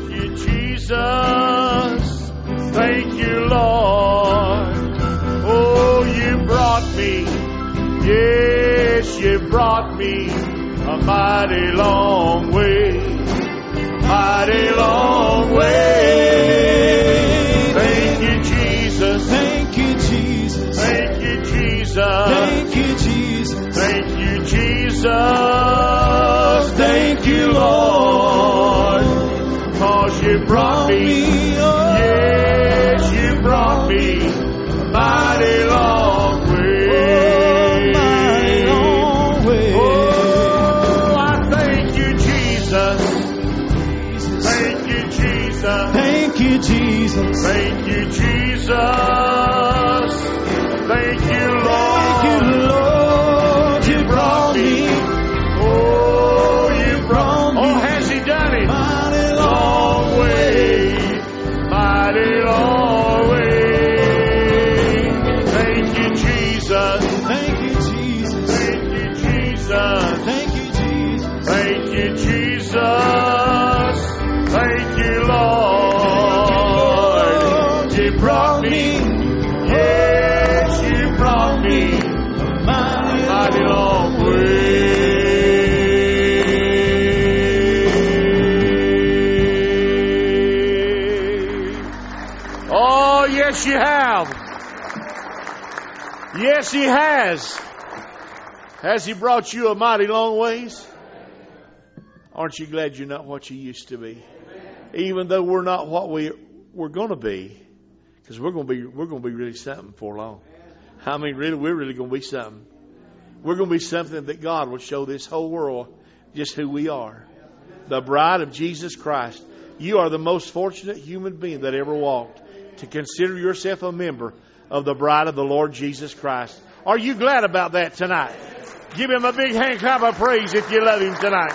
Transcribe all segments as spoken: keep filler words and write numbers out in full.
you, Jesus. Thank you, Lord. Oh, you brought me. Yes, you brought me a mighty long way. Mighty long way. Thank you, Jesus. Thank you, Jesus. Thank you, Jesus. Thank you, Jesus. Thank you, Jesus. Thank you, Lord. Cause you brought me. Yes, you brought me a mighty long way. Oh, mighty long way. Oh, I thank you, Jesus. Thank you, Jesus. Thank you, Jesus. Thank you, Jesus. Thank you, Lord. Thank you, Lord. You brought me. Oh, you brought me. me. Oh, has He done it? Mighty Long way. Mighty long way. Thank you, Jesus. Thank you, Jesus. Thank you, Jesus. Thank you, Jesus. Thank you, Jesus. Thank you, Lord. You brought me. Yes, you brought me a mighty long way. Oh, yes, you have. Yes, He has. Has He brought you a mighty long ways? Aren't you glad you're not what you used to be? Even though we're not what we we're going to be, because we're going to be we're going to be really something before long. I mean, really, we're really going to be something. We're going to be something that God will show this whole world just who we are. The bride of Jesus Christ. You are the most fortunate human being that ever walked to consider yourself a member of the bride of the Lord Jesus Christ. Are you glad about that tonight? Give Him a big hand clap of praise if you love Him tonight.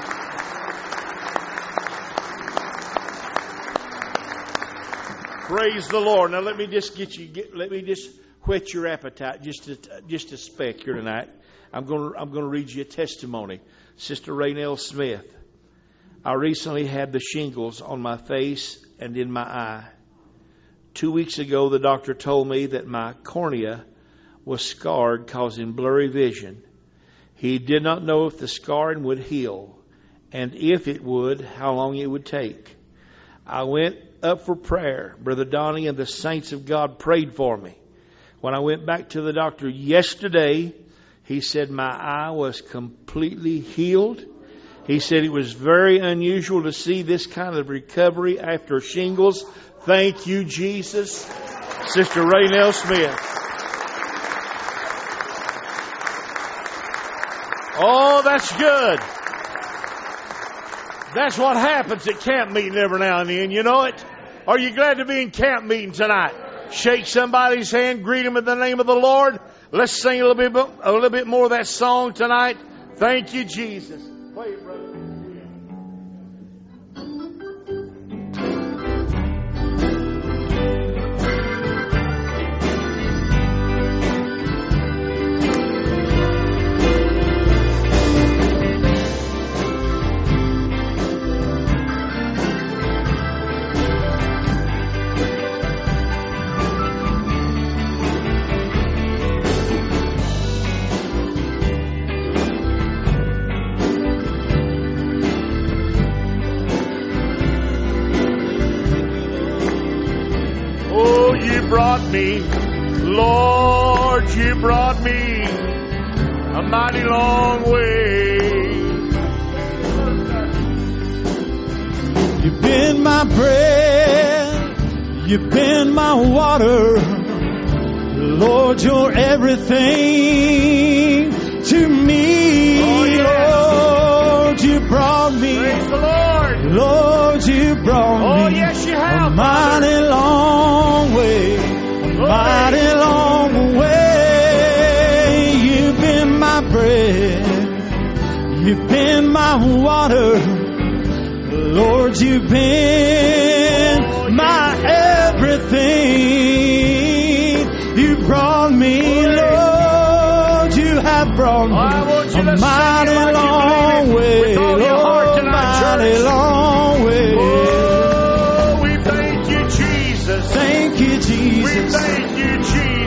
Praise the Lord. Now let me just get you. Get, let me just whet your appetite just a, just a speck here tonight. I'm going to I'm going to read you a testimony. Sister Raynell Smith. I recently had the shingles on my face and in my eye. Two weeks ago, the doctor told me that my cornea was scarred, causing blurry vision. He did not know if the scarring would heal, and if it would, how long it would take. I went up for prayer. Brother Donnie and the saints of God prayed for me. When I went back to the doctor yesterday, he said my eye was completely healed. He said it was very unusual to see this kind of recovery after shingles. Thank you, Jesus. Sister Raynell Smith. Oh, that's good. That's what happens at camp meeting every now and then. You know it? Are you glad to be in camp meeting tonight? Shake somebody's hand. Greet them in the name of the Lord. Let's sing a little bit, a little bit more of that song tonight. Thank you, Jesus. Play it, brother. Brought me, Lord, you brought me a mighty long way. You've been my bread, you've been my water, Lord, you're everything to me. Oh, yes. Lord, you brought me. Praise the Lord. Lord, you brought oh, me. Yes, you have, a mighty Father. long way. Mighty long way. You've been my bread, you've been my water, Lord, you've been oh, my yes. everything. You brought me, oh, Lord, you have brought me oh, I want you a to mighty like long way, with all your heart Lord, tonight, mighty church. long way. Oh,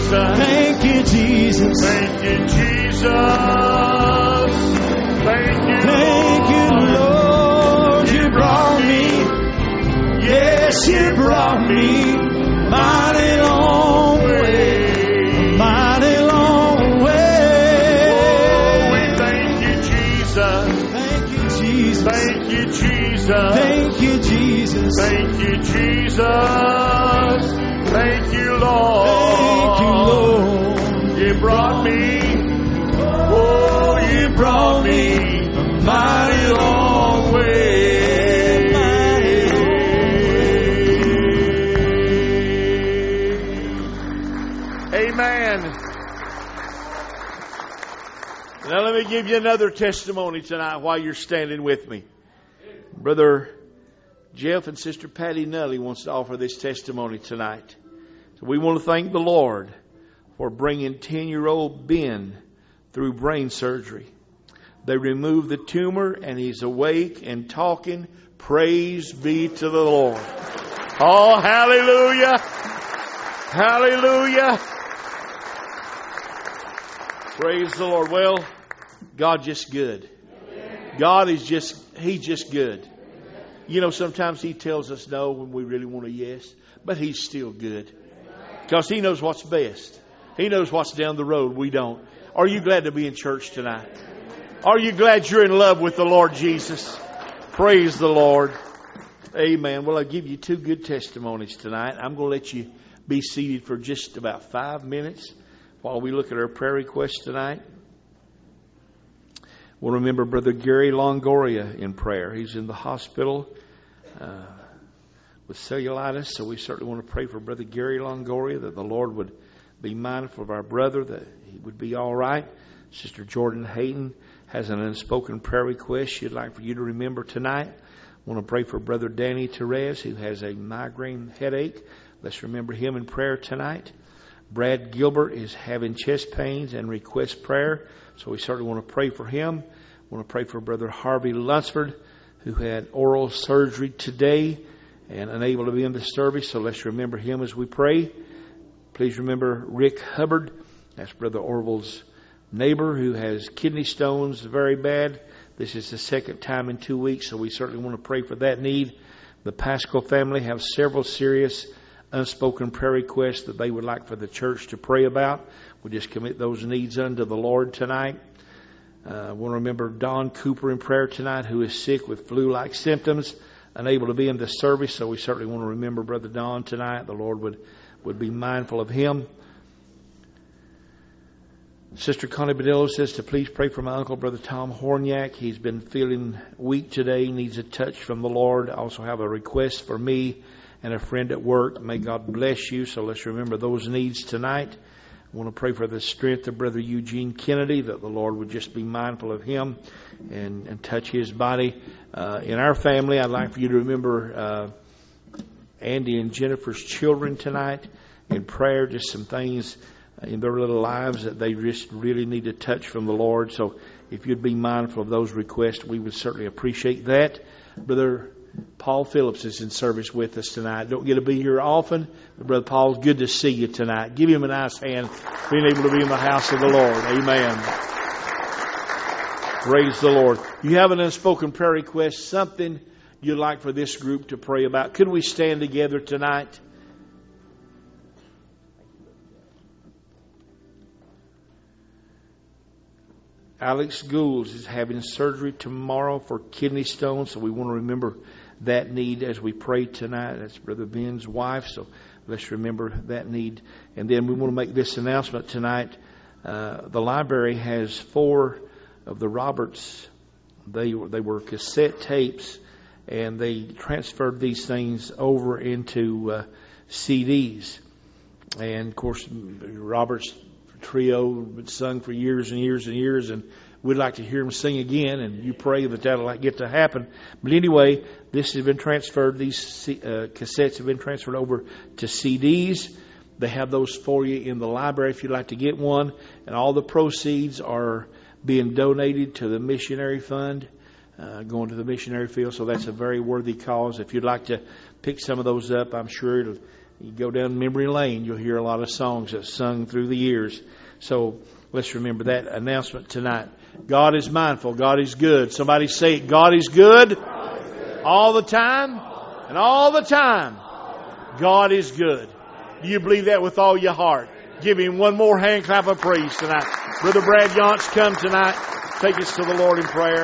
Jesus. Thank you, Jesus. Thank you, Jesus. Thank you, Thank you, Lord. You brought me. Yes, you brought me mighty long way. Mighty long way. Oh, we thank you, Jesus. Thank you, Jesus. Thank you, Jesus. Thank you, Jesus. Thank you, Jesus. Thank you, Lord. Thank you, Lord. You brought me. Oh, you brought me a mighty long way. Amen. Now let me give you another testimony tonight while you're standing with me. Brother Jeff and Sister Patty Nulley wants to offer this testimony tonight. So we want to thank the Lord for bringing ten-year-old Ben through brain surgery. They removed the tumor and he's awake and talking. Praise be to the Lord. Oh, hallelujah. Hallelujah. Praise the Lord. Well, God just good. God is just, He's just good. You know, sometimes He tells us no when we really want a yes, but He's still good. Because He knows what's best. He knows what's down the road. We don't. Are you glad to be in church tonight? Are you glad you're in love with the Lord Jesus? Praise the Lord. Amen. Well, I'll give you two good testimonies tonight. I'm going to let you be seated for just about five minutes while we look at our prayer requests tonight. We'll remember Brother Gary Longoria in prayer. He's in the hospital uh, with cellulitis, so we certainly want to pray for Brother Gary Longoria, that the Lord would be mindful of our brother, that he would be all right. Sister Jordan Hayden has an unspoken prayer request she'd like for you to remember tonight. I want to pray for Brother Danny Therese, who has a migraine headache. Let's remember him in prayer tonight. Brad Gilbert is having chest pains and requests prayer, so we certainly want to pray for him. We want to pray for Brother Harvey Lunsford, who had oral surgery today and unable to be in the service, so let's remember him as we pray. Please remember Rick Hubbard. That's Brother Orville's neighbor who has kidney stones very bad. This is the second time in two weeks, so we certainly want to pray for that need. The Pascal family have several serious unspoken prayer requests that they would like for the church to pray about. We'll just commit those needs unto the Lord tonight. Uh, I want to remember Don Cooper in prayer tonight, who is sick with flu-like symptoms, unable to be in the service, so we certainly want to remember Brother Don tonight. The Lord would, would be mindful of him. Sister Connie Badillo says to please pray for my uncle, Brother Tom Horniak. He's been feeling weak today, needs a touch from the Lord. I also have a request for me and a friend at work. May God bless you. So let's remember those needs tonight. I want to pray for the strength of Brother Eugene Kennedy, that the Lord would just be mindful of him and, and touch his body. Uh, in our family, I'd like for you to remember uh, Andy and Jennifer's children tonight in prayer, just some things in their little lives that they just really need a touch from the Lord. So if you'd be mindful of those requests, we would certainly appreciate that. Brother Paul Phillips is in service with us tonight. Don't get to be here often, but Brother Paul, good to see you tonight. Give him a nice hand, being able to be in the house of the Lord. Amen. Praise the Lord. You have an unspoken prayer request, something you'd like for this group to pray about. Could we stand together tonight? Alex Gould is having surgery tomorrow for kidney stones, so we want to remember that need as we pray tonight. That's Brother Ben's wife, so let's remember that need. And then we want to make this announcement tonight. Uh, the library has four of the Roberts. They, they were cassette tapes, and they transferred these things over into uh, C Ds. And, of course, Roberts Trio been sung for years and years and years, and we'd like to hear them sing again, and you pray that that'll get to happen. But anyway, this has been transferred. These uh, cassettes have been transferred over to C Ds. They have those for you in the library if you'd like to get one, and all the proceeds are being donated to the missionary fund, uh, going to the missionary field. So that's a very worthy cause. If you'd like to pick some of those up, I'm sure it'll You go down memory lane, you'll hear a lot of songs that's sung through the years. So let's remember that announcement tonight. God is mindful. God is good. Somebody say it. God is good all the time, and all the time God is good. Do you believe that with all your heart? Give Him one more hand clap of praise tonight. Brother Brad Yonts, come tonight. Take us to the Lord in prayer.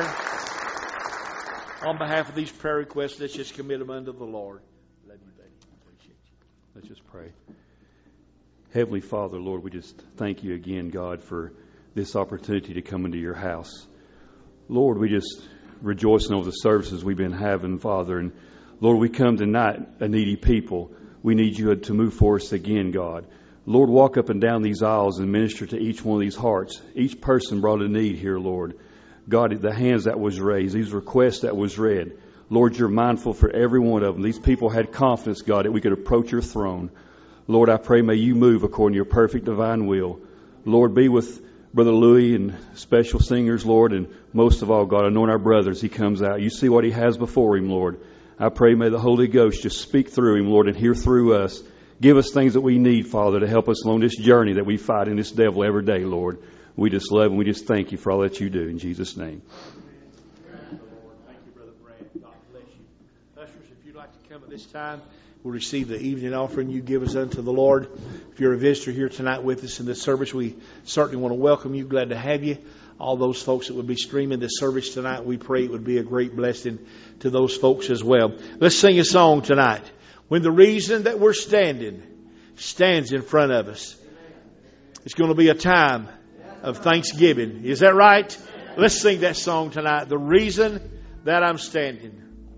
On behalf of these prayer requests, let's just commit them unto the Lord. Love you, baby. Appreciate you. Let's just pray. Heavenly Father, Lord, we just thank you again, God, for this opportunity to come into your house. Lord, we just rejoicing over the services we've been having, Father. And Lord, we come tonight a needy people. We need you to move for us again, God. Lord, walk up and down these aisles and minister to each one of these hearts. Each person brought a need here, Lord. God, the hands that was raised, these requests that was read. Lord, you're mindful for every one of them. These people had confidence, God, that we could approach your throne. Lord, I pray may you move according to your perfect divine will. Lord, be with Brother Louis and special singers, Lord, and most of all, God, anoint our brother as he comes out. You see what he has before him, Lord. I pray may the Holy Ghost just speak through him, Lord, and hear through us. Give us things that we need, Father, to help us along this journey that we fight in this devil every day, Lord. We just love and we just thank you for all that you do. In Jesus' name. Thank you, Brother Brad. God bless you. Ushers, if you'd like to come at this time, we'll receive the evening offering you give us unto the Lord. If you're a visitor here tonight with us in this service, we certainly want to welcome you. Glad to have you. All those folks that would be streaming this service tonight, we pray it would be a great blessing to those folks as well. Let's sing a song tonight. When the reason that we're standing stands in front of us. It's going to be a time of thanksgiving. Is that right? Let's sing that song tonight. The reason that I'm standing.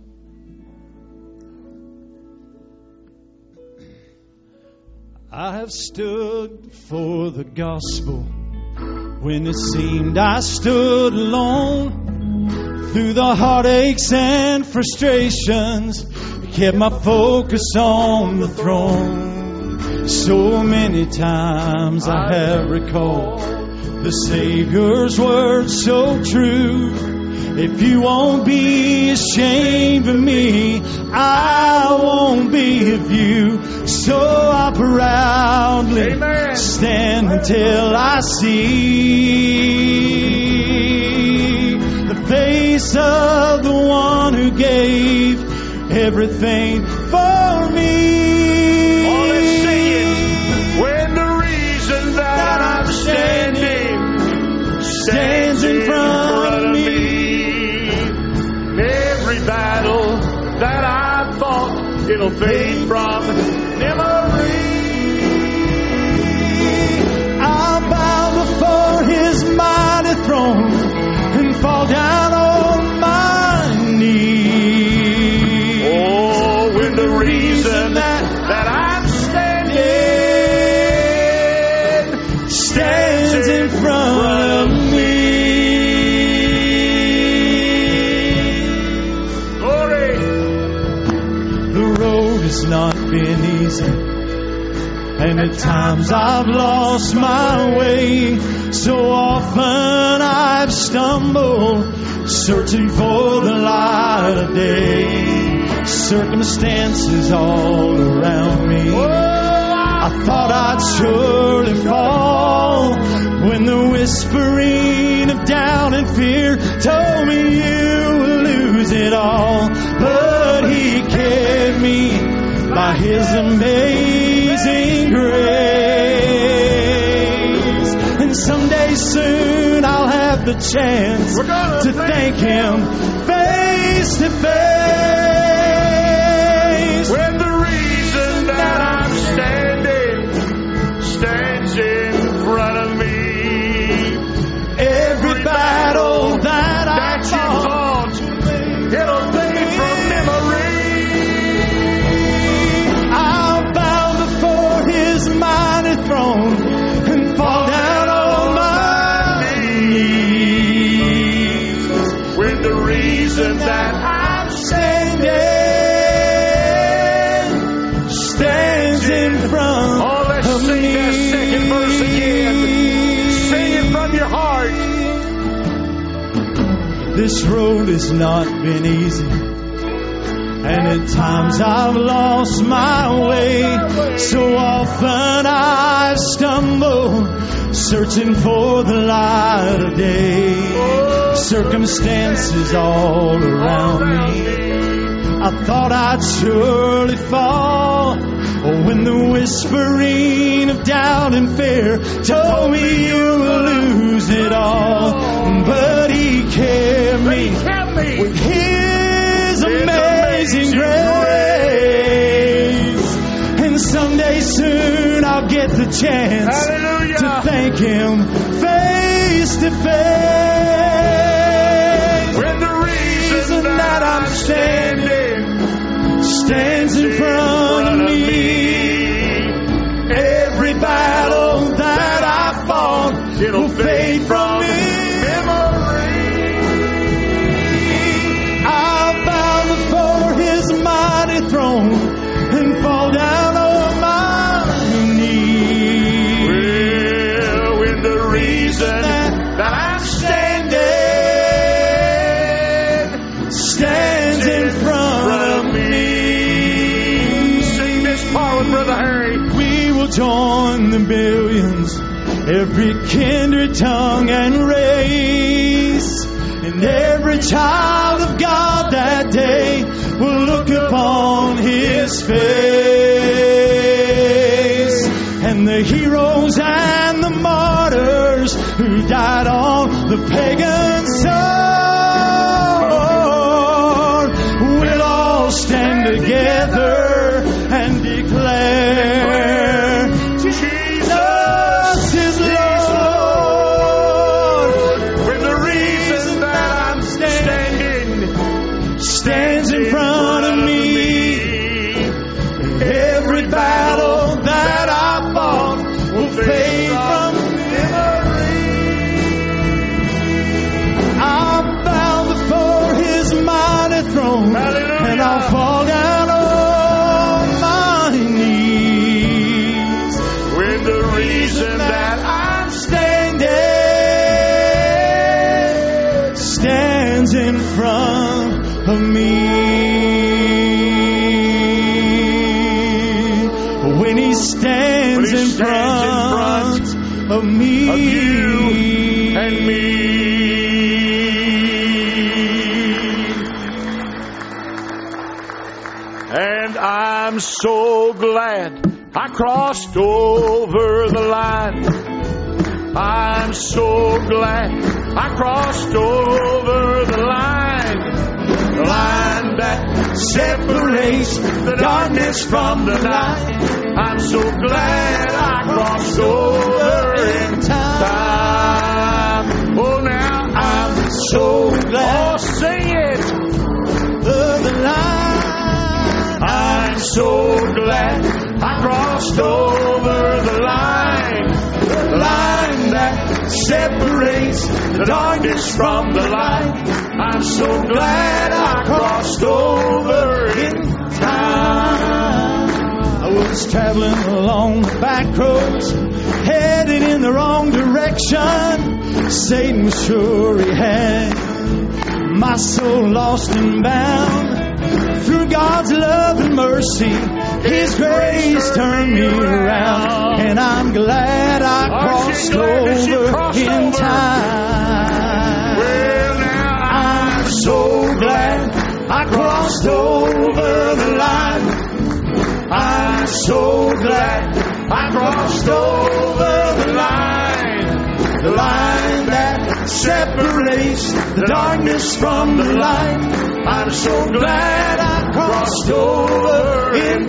I have stood for the gospel when it seemed I stood alone. Through the heartaches and frustrations, kept my focus on the throne. So many times I have recalled the Savior's words so true. If you won't be ashamed of me, I won't be of you. So I proudly Amen. Stand until I see the face of the one who gave everything for me. Oh, let's sing it. When the reason that, that I'm standing stands in front of me. Every battle that I fought, it'll fade from memory. I'll bow before His mighty throne and fall down on my knees. Oh, when the reason that, that I'm standing stands in front of me. It's not been easy, and at times I've lost my way. So often I've stumbled, searching for the light of day. Circumstances all around me, I thought I'd surely fall, when the whispering of doubt and fear told me you will lose it all. But He kept me by His amazing grace. And someday soon I'll have the chance to thank Him face to face. When the reason that I'm standing stands in front of me. Every battle that I fought, it'll fade from memory. Mighty throne and fall down on my knees. When the reason that I'm standing stands in front oh, let's of sing me. That second verse again. Sing it from your heart. This road has not been easy, And at times I've lost my way. So often I stumble, searching for the light of day. Circumstances all around me, I thought I'd surely fall, when the whispering of doubt and fear told me you'll lose it all. But He kept me with His amazing grace. And someday soon I'll get the chance to thank Him face to face. When the reason that I'm standing stands in front of me, every battle that I fought will fade from me. I'll bow before His mighty throne and fall down on my knees. Well, when the reason that, that I'm standing stands in front of me. Sing this part with Brother Harry. We will join the billions, every kindred tongue and race, and every child of God that day will look upon His face. And the heroes and the martyrs who died on the pagan sword will all stand together and declare Jesus is Lord. When the reason that I'm standing stands in front of me, every battle that I fought will fade from memory. I'll bow before His mighty throne, Hallelujah. and I'll fall down on my knees. When the reason that I'm standing stands in front of me. When He stands, When he in, stands front in front of me, of you and me. And I'm so glad I crossed over the line. I'm so glad I crossed over the line. The line that separates the darkness from the light. I'm so glad I crossed over in time. Oh, now I'm so glad. Oh, sing it. Of the line. I'm so glad I crossed over the line. The line that separates the darkness from the light. I'm so glad I crossed over in time. I was traveling along the back roads, headed in the wrong direction. Satan was sure he had my soul lost and bound. Through God's love and mercy, His grace turned me around. And I'm glad I crossed over in time. Well, now I'm so glad I crossed over the line. I'm so glad I crossed over the line. The line that separates the darkness from the light. I'm so glad I crossed over in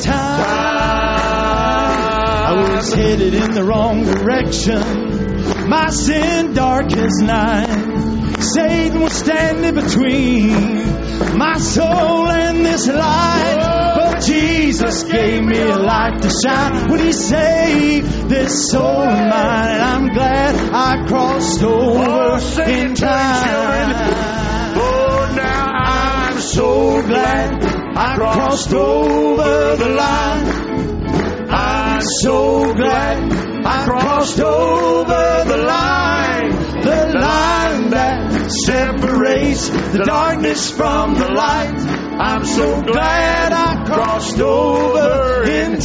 time. I was headed in the wrong direction, my sin dark as night. Satan was standing between my soul and this light. But Jesus gave me a light to shine when He saved this soul of mine. And I'm glad I crossed over in time. Oh, now I'm So glad I crossed over the line. I'm so glad I crossed over the line. The line that separates the darkness from the light. I'm so glad I crossed over in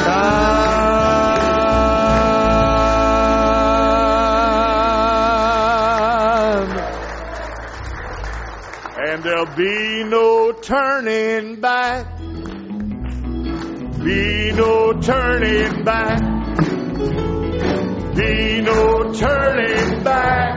time. And there'll be no turning back. Be no turning back. Be no turning back.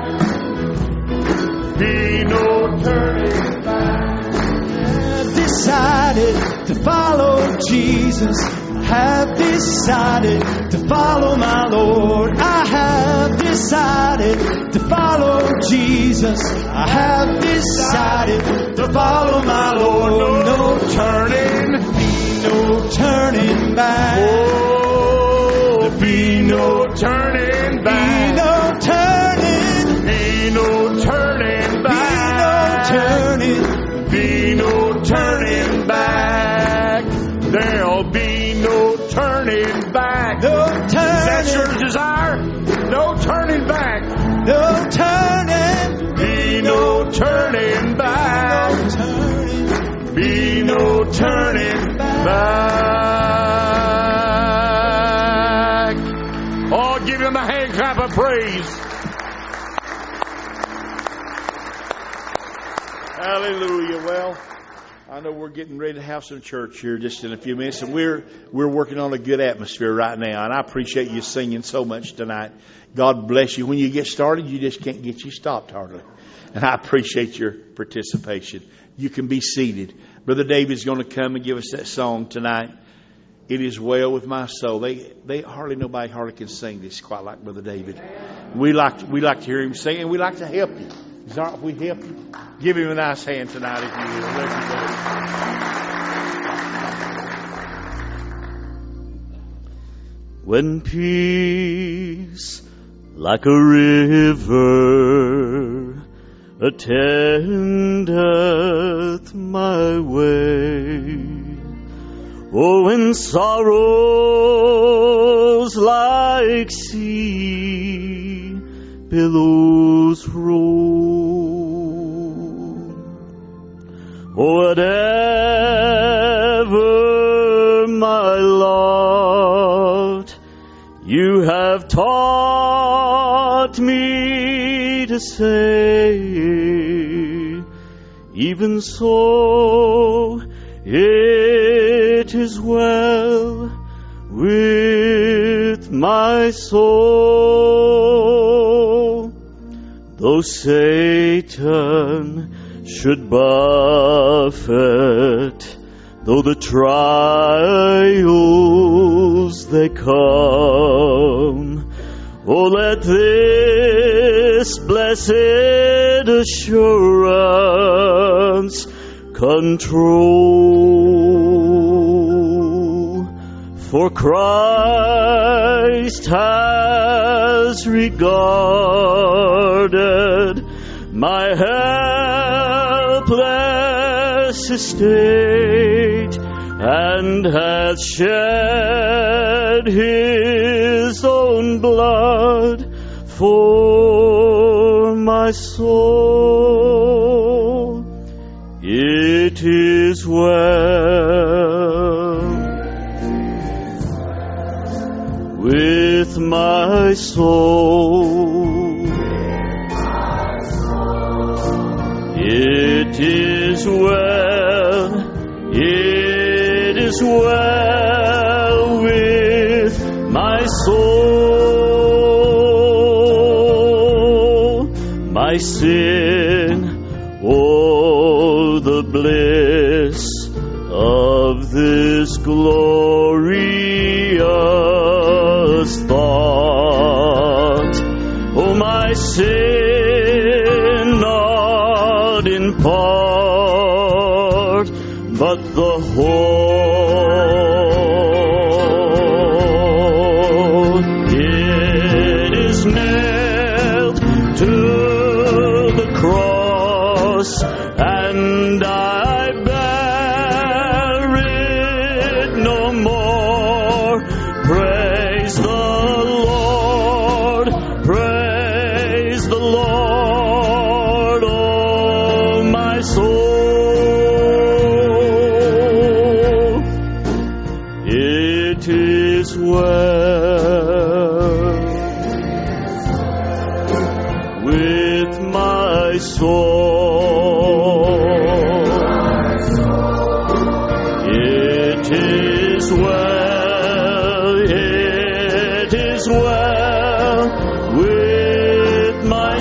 Be no turning back. I've decided to follow Jesus. I have decided to follow my Lord. I have decided to follow Jesus. I have decided to follow my Lord. No, no turning, be no turning back. Oh, there be no turning back. Be no turning. Be no turning back. Be no turning. Be no turning back. There'll be no turning back. No turning. Is that your desire? No turning back. No turning. Be no turning back. No turning. Be no turning back. Oh, give him a hand clap of praise. Hallelujah. Well, I know we're getting ready to have some church here just in a few minutes, and we're we're working on a good atmosphere right now, and I appreciate you singing so much tonight. God bless you. When you get started, you just can't get you stopped hardly, and I appreciate your participation. You can be seated. Brother David's going to come and give us that song tonight. It is well with my soul. They they hardly nobody hardly can sing this quite like Brother David. We like to, we like to hear him sing, and we like to help you. Is that if we help you? Give him a nice hand tonight if you will. Let him go. When peace like a river attendeth my way, oh, when sorrows like sea billows roll, whatever my lot, you have taught me to say, even so it is well with my soul. Though Satan should buffet, though the trials they come, oh, let this blessed assurance control. For Christ has regarded my helpless estate, and hath shed his own blood for my soul. It is well with my soul. It is well, it is well with my soul. My sin, oh, the bliss of this glorious thought. Oh, my sin, not in part, but the whole. It is nailed to the cross, and I it is well with my soul. It is well, it is well with my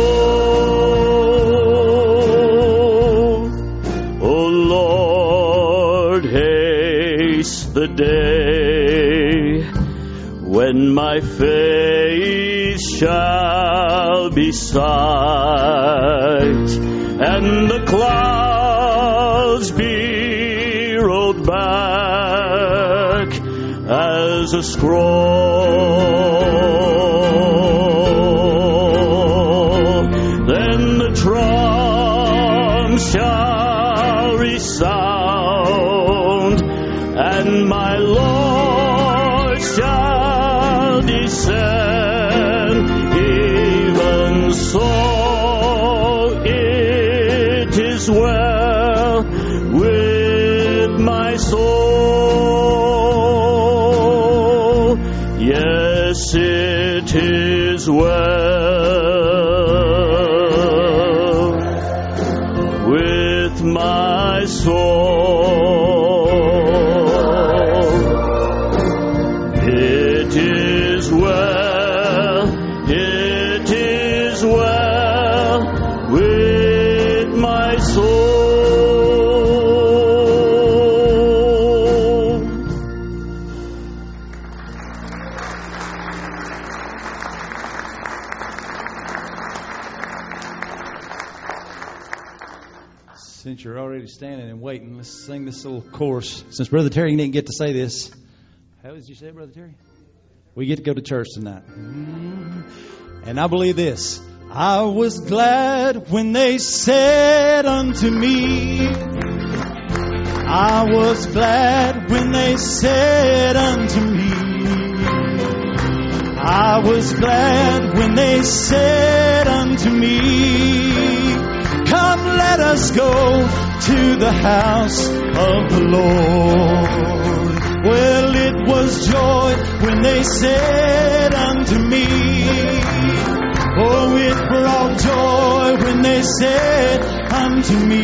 soul. O Lord, haste the day when my face shall be sight, and the clouds be rolled back as a scroll. Then the drums shall resound, and my Lord shall descend. Even so, it is well with my soul. Yes, it is well with my soul. It is well, it is well with my soul. Since you're already standing and waiting, let's sing this little chorus. Since Brother Terry didn't get to say this. How did you say it, Brother Terry? We get to go to church tonight. And I believe this. I was glad when they said unto me, I was glad when they said unto me, I was glad when they said unto me, come, let us go to the house of the Lord. Well, it was joy when they said unto me, oh, it brought joy when they said unto me.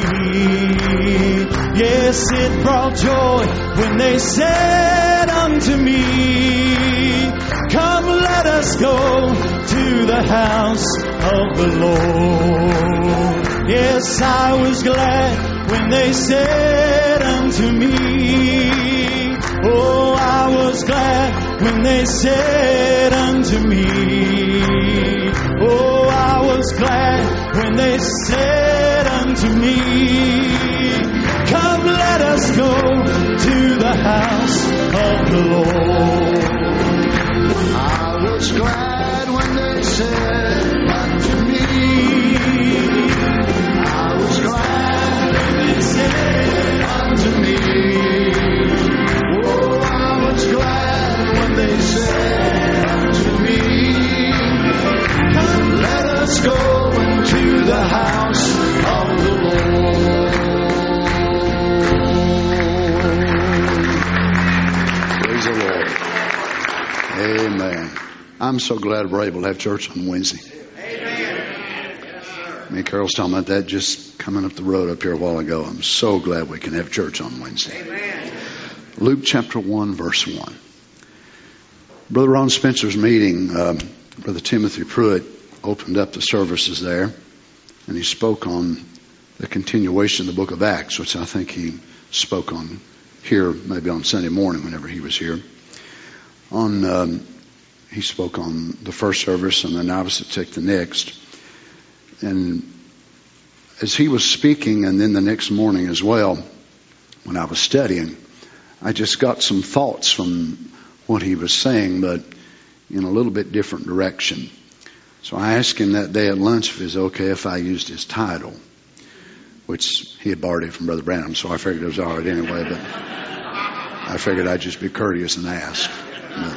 Yes, it brought joy when they said unto me, come, let us go to the house of the Lord. Yes, I was glad when they said unto me, oh, I was glad when they said unto me, oh, I was glad when they said unto me, come, let us go to the house of the Lord. I was glad when they said unto me, I was glad when they said unto me, oh, I was glad when they said unto me, come, let us go into the house of the Lord. Praise the Lord. Amen. I'm so glad we're able to have church on Wednesday. Me and Carol's talking about that just coming up the road up here a while ago. I'm so glad we can have church on Wednesday. Amen. Luke chapter one, verse one. Brother Ron Spencer's meeting, um, Brother Timothy Pruitt opened up the services there, and he spoke on the continuation of the book of Acts, which I think he spoke on here, maybe on Sunday morning whenever he was here. On um, he spoke on the first service, and then I was to take the next. And as he was speaking, and then the next morning as well, when I was studying, I just got some thoughts from what he was saying, but in a little bit different direction. So I asked him that day at lunch if it was okay if I used his title, which he had borrowed it from Brother Branham, so I figured it was all right anyway, but I figured I'd just be courteous and ask. But,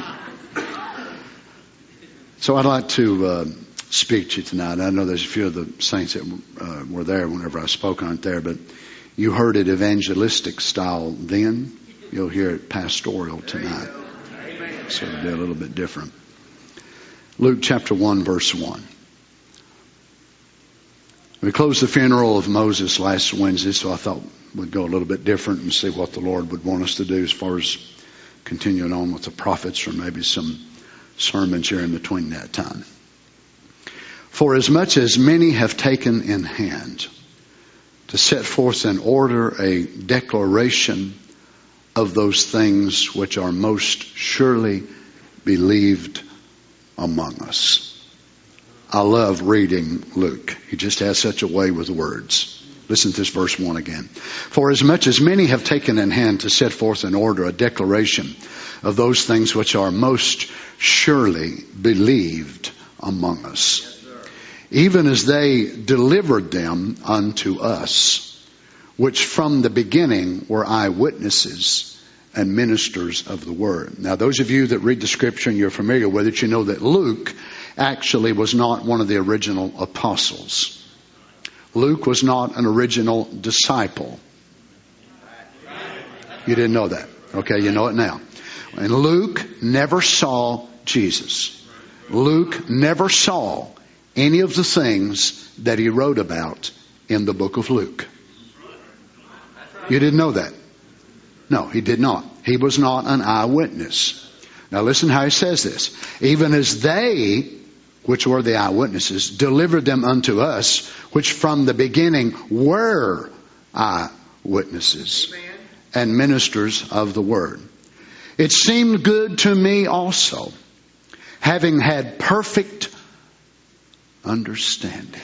so I'd like to uh, speak to you tonight. I know there's a few of the saints that uh, were there whenever I spoke on it there, but you heard it evangelistic style then. you'll hear it pastoral tonight. So it'll be a little bit different. Luke chapter one, verse one. We closed the funeral of Moses last Wednesday, so I thought we'd go a little bit different and see what the Lord would want us to do as far as continuing on with the prophets, or maybe some sermons here in between that time. For as much as many have taken in hand to set forth in order a declaration of those things which are most surely believed among us. I love reading Luke. He just has such a way with words. Listen to this verse one again. For as much as many have taken in hand to set forth in order a declaration of those things which are most surely believed among us, even as they delivered them unto us, which from the beginning were eyewitnesses and ministers of the word. Now, those of you that read the scripture and you're familiar with it, you know that Luke actually was not one of the original apostles. Luke was not an original disciple. You didn't know that. Okay, you know it now. And Luke never saw Jesus. Luke never saw any of the things that he wrote about in the book of Luke. You didn't know that? No, he did not. He was not an eyewitness. Now listen how he says this. Even as they, which were the eyewitnesses, delivered them unto us, which from the beginning were eyewitnesses and ministers of the word. It seemed good to me also, having had perfect understanding.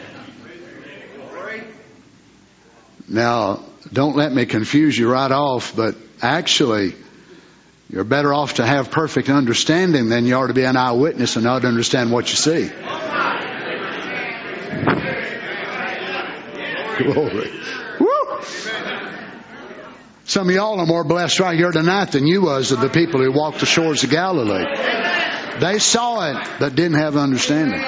Now, don't let me confuse you right off, but actually, you're better off to have perfect understanding than you are to be an eyewitness and not understand what you see. Glory. Woo! Some of y'all are more blessed right here tonight than you was of the people who walked the shores of Galilee. They saw it, but didn't have understanding.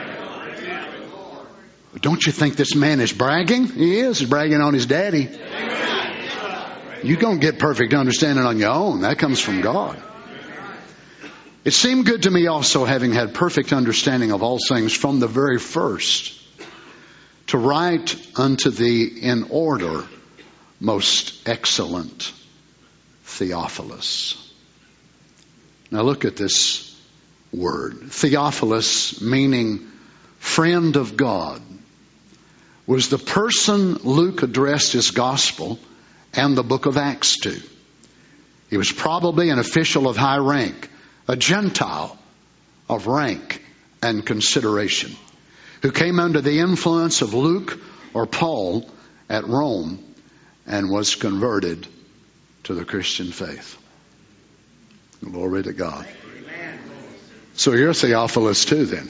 But don't you think this man is bragging? He is. He's bragging on his daddy. You don't get perfect understanding on your own. That comes from God. It seemed good to me also, having had perfect understanding of all things from the very first, to write unto thee in order, most excellent Theophilus. Now look at this word. Theophilus, meaning friend of God, was the person Luke addressed his gospel and the book of Acts to. He was probably an official of high rank, a Gentile of rank and consideration, who came under the influence of Luke or Paul at Rome and was converted to the Christian faith. Glory to God. So you're Theophilus too then.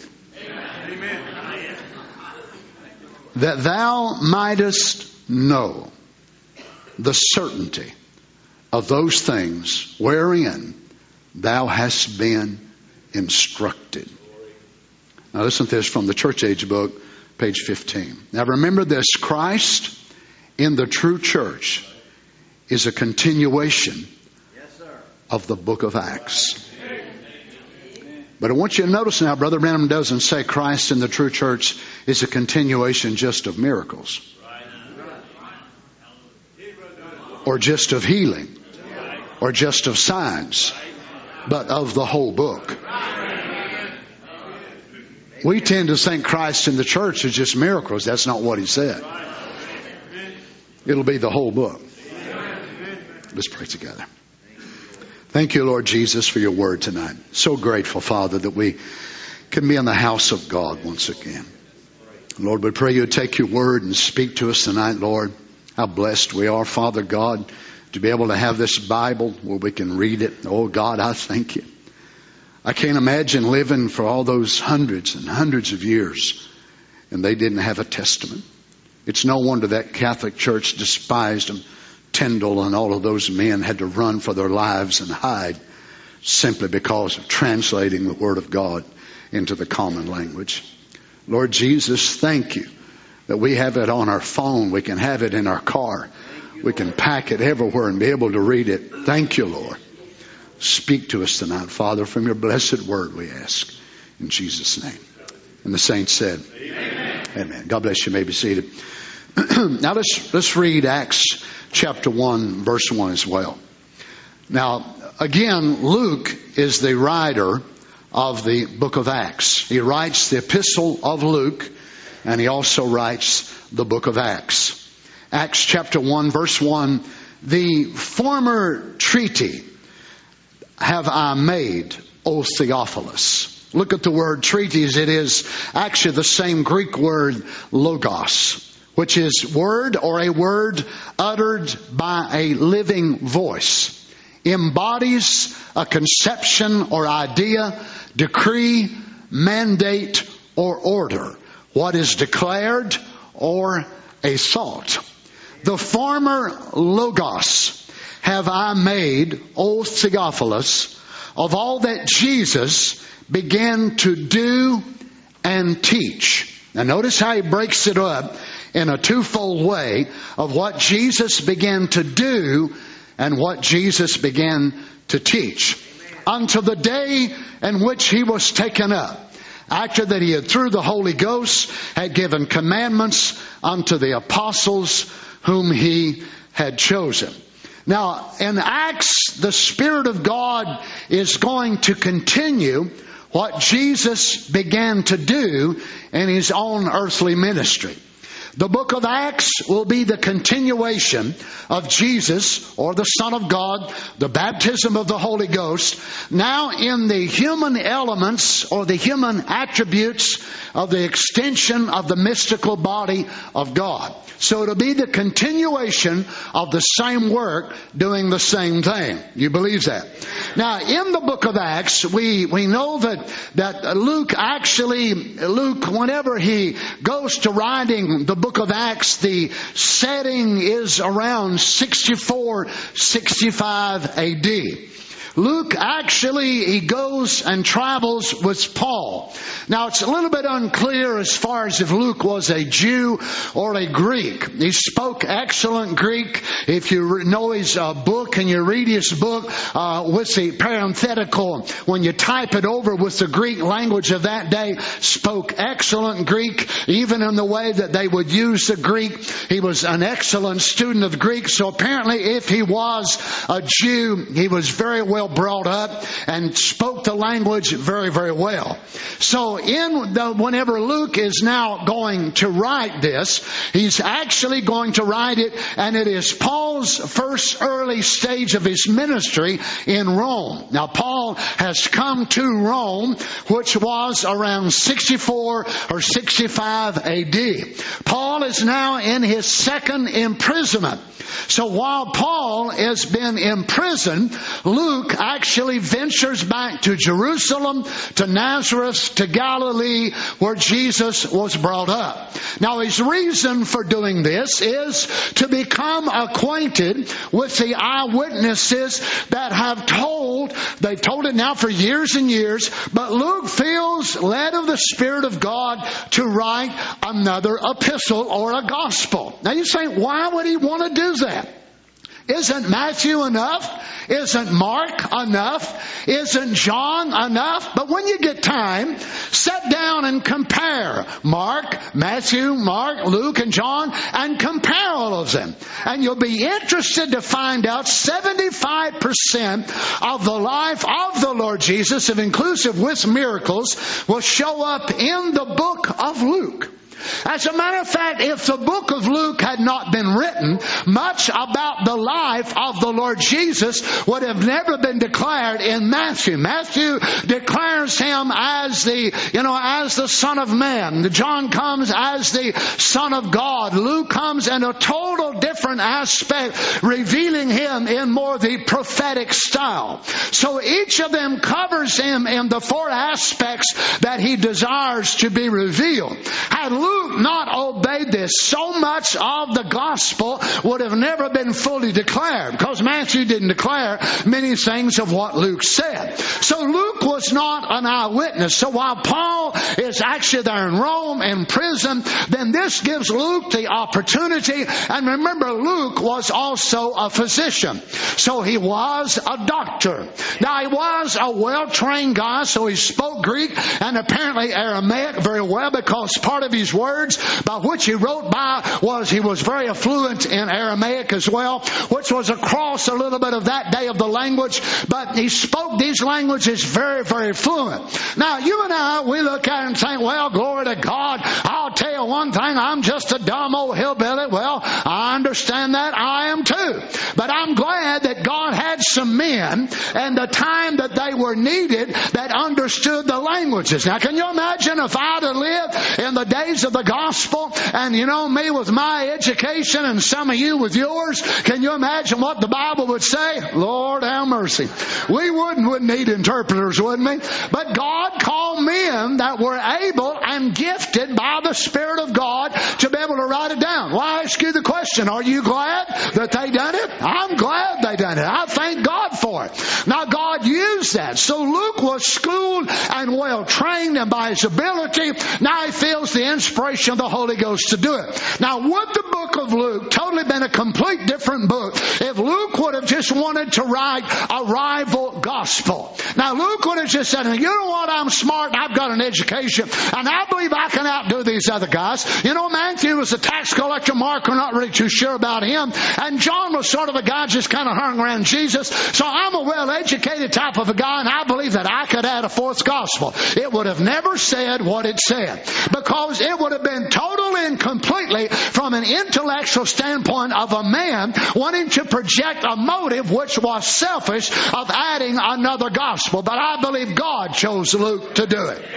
That thou mightest know the certainty of those things wherein thou hast been instructed. Now listen to this from the Church Age book, page fifteen. Now remember this, Christ in the true church is a continuation of the book of Acts. But I want you to notice now, Brother Branham doesn't say Christ in the true church is a continuation just of miracles. Or just of healing. Or just of signs. But of the whole book. We tend to think Christ in the church is just miracles. That's not what he said. It'll be the whole book. Let's pray together. Thank you, Lord Jesus, for your word tonight. So grateful, Father, that we can be in the house of God once again. Lord, we pray you take your word and speak to us tonight, Lord. How blessed we are, Father God, to be able to have this Bible where we can read it. Oh, God, I thank you. I can't imagine living for all those hundreds and hundreds of years and they didn't have a testament. It's no wonder that Catholic Church despised them. Tyndale and all of those men had to run for their lives and hide simply because of translating the Word of God into the common language. Lord Jesus, thank you that we have it on our phone. We can have it in our car. we can pack it everywhere and be able to read it. Thank you, Lord. Speak to us tonight, Father, from your blessed word, we ask. In Jesus' name. And the saints said, Amen. Amen. God bless you. You may be seated. Now let's, let's read Acts chapter one, verse one as well. Now, again, Luke is the writer of the book of Acts. He writes the epistle of Luke, and he also writes the book of Acts. Acts chapter one, verse one, the former treaty have I made, O Theophilus. Look at the word treaties. It is actually the same Greek word logos, which is word or a word uttered by a living voice. Embodies a conception or idea, decree, mandate, or order. What is declared or a thought. The former logos have I made, O Theophilus, of all that Jesus began to do and teach. Now notice how he breaks it up in a twofold way of what Jesus began to do and what Jesus began to teach. Until the day in which he was taken up, after that he had through the Holy Ghost had given commandments unto the apostles whom he had chosen. Now, in Acts, the Spirit of God is going to continue what Jesus began to do in his own earthly ministry. The book of Acts will be the continuation of Jesus, or the Son of God, the baptism of the Holy Ghost, now in the human elements or the human attributes of the extension of the mystical body of God. So it'll be the continuation of the same work doing the same thing. You believe that? Now, in the book of Acts, we, we know that, that Luke actually, Luke, whenever he goes to writing the book of Acts, the setting is around sixty-four, sixty-five A D. Luke actually, he goes and travels with Paul. Now, it's a little bit unclear as far as if Luke was a Jew or a Greek. He spoke excellent Greek. If you know his uh, book and you read his book uh, with the parenthetical, when you type it over with the Greek language of that day, spoke excellent Greek, even in the way that they would use the Greek. He was an excellent student of Greek. So apparently, if he was a Jew, he was very well brought up and spoke the language very, very well. So in the, whenever Luke is now going to write this, he's actually going to write it, and it is Paul's first early stage of his ministry in Rome. Now, Paul has come to Rome, which was around sixty-four or sixty-five A D. Paul is now in his second imprisonment. So while Paul has been imprisoned, Luke actually ventures back to Jerusalem, to Nazareth, to Galilee, where Jesus was brought up. Now, his reason for doing this is to become acquainted with the eyewitnesses that have told, they've told it now for years and years, but Luke feels led of the Spirit of God to write another epistle or a gospel. Now you say, why would he want to do that? Isn't Matthew enough? Isn't Mark enough? Isn't John enough? But when you get time, sit down and compare Mark, Matthew, Mark, Luke, and John, and compare all of them. And you'll be interested to find out seventy-five percent of the life of the Lord Jesus, and inclusive with miracles, will show up in the book of Luke. As a matter of fact, if the book of Luke had not been written, much about the life of the Lord Jesus would have never been declared in Matthew. Matthew declares him as the, you know, as the Son of Man. John comes as the Son of God. Luke comes in a total different aspect, revealing him in more the prophetic style. So each of them covers him in the four aspects that he desires to be revealed. Had Luke not obeyed this, so much of the gospel would have never been fully declared, because Matthew didn't declare many things of what Luke said. So Luke was not an eyewitness. So while Paul is actually there in Rome in prison, then this gives Luke the opportunity. And remember, Luke was also a physician. So he was a doctor. Now he was a well-trained guy, so he spoke Greek and apparently Aramaic very well, because part of his words by which he wrote by was he was very fluent in Aramaic as well, which was across a little bit of that day of the language, but he spoke these languages very, very fluent. Now you and I, we look at it and think, well, glory to God, I'll tell you one thing, I'm just a dumb old hillbilly. Well, I understand that, I am too. But I'm glad that God had some men and the time that they were needed that understood the languages. Now can you imagine if I'd have lived in the days of the gospel, and you know me with my education and some of you with yours, can you imagine what the Bible would say? Lord have mercy. We wouldn't, would need interpreters, wouldn't we? But God called men that were able and gifted by the Spirit of God to be able to write it down. Well, I ask you the question, are you glad that they done it? I'm glad they done it. I thank God for it. Now God used that. So Luke was schooled and well trained, and by his ability, now he feels the inspiration of the Holy Ghost to do it. Now would the book of Luke totally been a complete different book if Luke would have just wanted to write a rival gospel? Now Luke would have just said, you know what, I'm smart and I've got an education and I believe I can outdo these other guys. You know, Matthew was a tax collector. Mark, we're not really too sure about him. And John was sort of a guy just kind of hung around Jesus. So I'm a well-educated type of a guy, and I believe that I could add a fourth gospel. It would have never said what it said, because it would have been totally and completely from an intellectual standpoint of a man wanting to project a motive which was selfish of adding another gospel. But I believe God chose Luke to do it.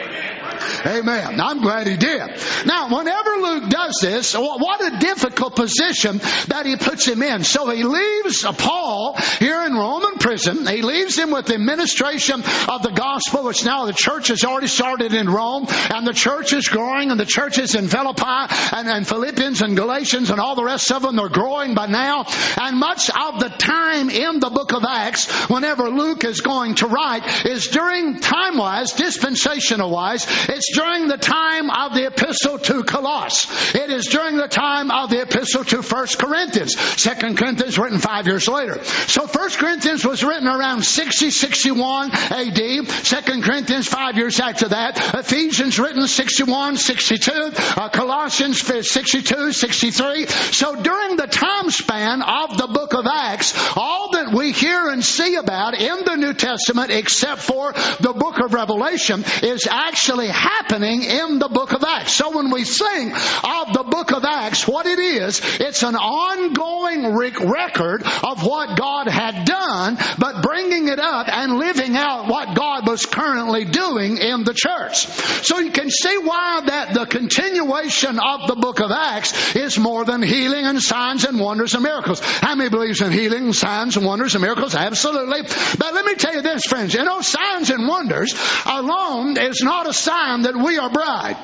Amen. I'm glad he did. Now, whenever Luke does this, what a difficult position that he puts him in. So he leaves Paul here in Roman prison. He leaves him with the administration of the gospel, which now the church has already started in Rome, and the church is growing, and the churches in Philippi and, and Philippians and Galatians and all the rest of them, they're growing by now. And much of the time in the book of Acts, whenever Luke is going to write, is during time-wise, dispensational-wise, it's during the time of the epistle to Colossus. It is during the time of the epistle to First Corinthians. Second Corinthians written five years later. So First Corinthians was written around sixty, sixty-one A D. Second Corinthians five years after that. Ephesians written sixty-one, sixty-two. Uh, Colossians sixty-two, sixty-three. So during the time span of the book of Acts, all that we hear and see about in the New Testament, except for the book of Revelation, is actually happening in the book of Acts. So when we sing of the book of Acts, what it is, it's an ongoing record of what God had done, but bringing it up and living out what God was currently doing in the church. So you can see why that the continuation of the book of Acts is more than healing and signs and wonders and miracles. How many believes in healing, signs and wonders and miracles? Absolutely. But let me tell you this, friends. You know, signs and wonders alone is not a sign that we are bride.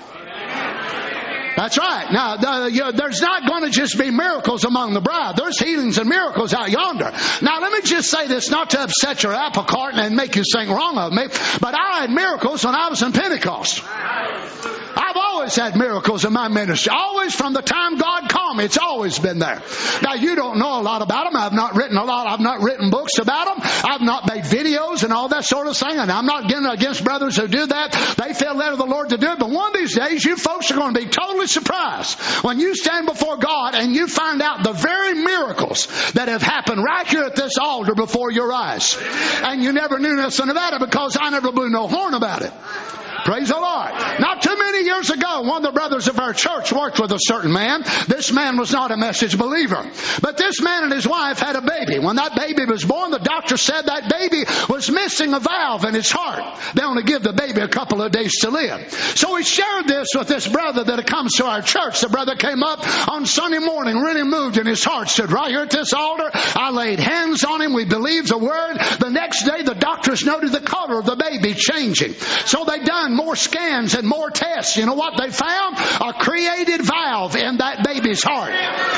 That's right. Now, the, you know, there's not going to just be miracles among the bride. There's healings and miracles out yonder. Now, let me just say this, not to upset your apple cart and make you think wrong of me, but I had miracles when I was in Pentecost. I've always had miracles in my ministry. Always from the time God called me. It's always been there. Now, you don't know a lot about them. I've not written a lot. I've not written books about them. I've not made videos and all that sort of thing. And I'm not getting against brothers who do that. They feel led of the Lord to do it. But one of these days, you folks are going to be totally surprised when you stand before God and you find out the very miracles that have happened right here at this altar before your eyes. And you never knew nothing about it because I never blew no horn about it. Praise the Lord. Not too many years ago, one of the brothers of our church worked with a certain man. This man was not a message believer. But this man and his wife had a baby. When that baby was born, the doctor said that baby was missing a valve in its heart. They only give the baby a couple of days to live. So he shared this with this brother that comes to our church. The brother came up on Sunday morning, really moved in his heart, stood right here at this altar. I laid hands on him. We believed the word. The next day, the doctors noted the color of the baby changing. So they done more scans and more tests. You know what they found? A created valve in that baby's heart.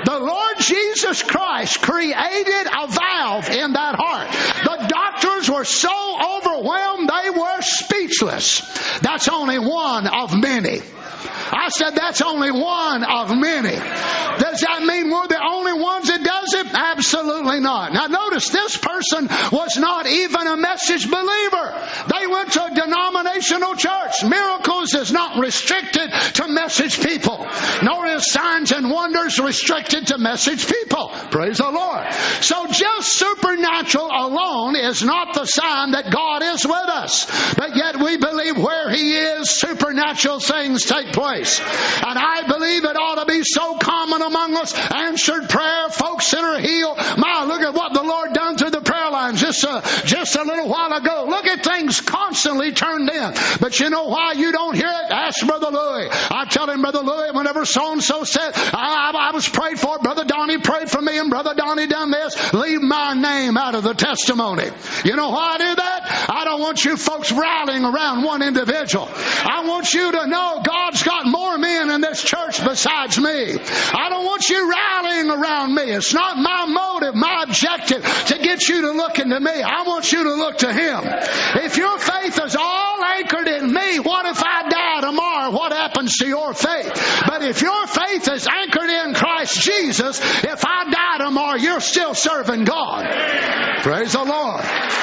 The Lord Jesus Christ created a valve in that heart. The doctors were so overwhelmed they were speechless. That's only one of many. I said that's only one of many. Does that mean we're the only ones that does it? Absolutely not. Now notice, this person was not even a message believer. They went to a denominational church. Miracles is not restricted to message people, nor is signs and wonders restricted to message people. Praise the Lord. So just supernatural alone is not the sign that God is with us. But yet we believe where He is, supernatural things take place. And I believe it ought to be so common among us. Answered prayer, folks that are healed. My, look at what the Lord done through the prayer line just a, just a little while ago. Look at things constantly turned in. But you know why you don't hear it? Ask Brother Louis. I tell him, Brother Louis, whenever so-and-so said, I, I, I was prayed for, Brother Donnie prayed for me, and Brother Donnie done this, leave my name out of the testimony. You know why I do that? I don't want you folks rallying around one individual. I want you to know God's got more men in this church besides me. I don't want you rallying around me. It's not my motive, my objective to get you to look into me. I want you to look to Him. If your faith is all anchored in me, what if I die tomorrow? What happens to your faith? But if your faith is anchored in Christ Jesus, if I die tomorrow, you're still serving God. Praise the Lord.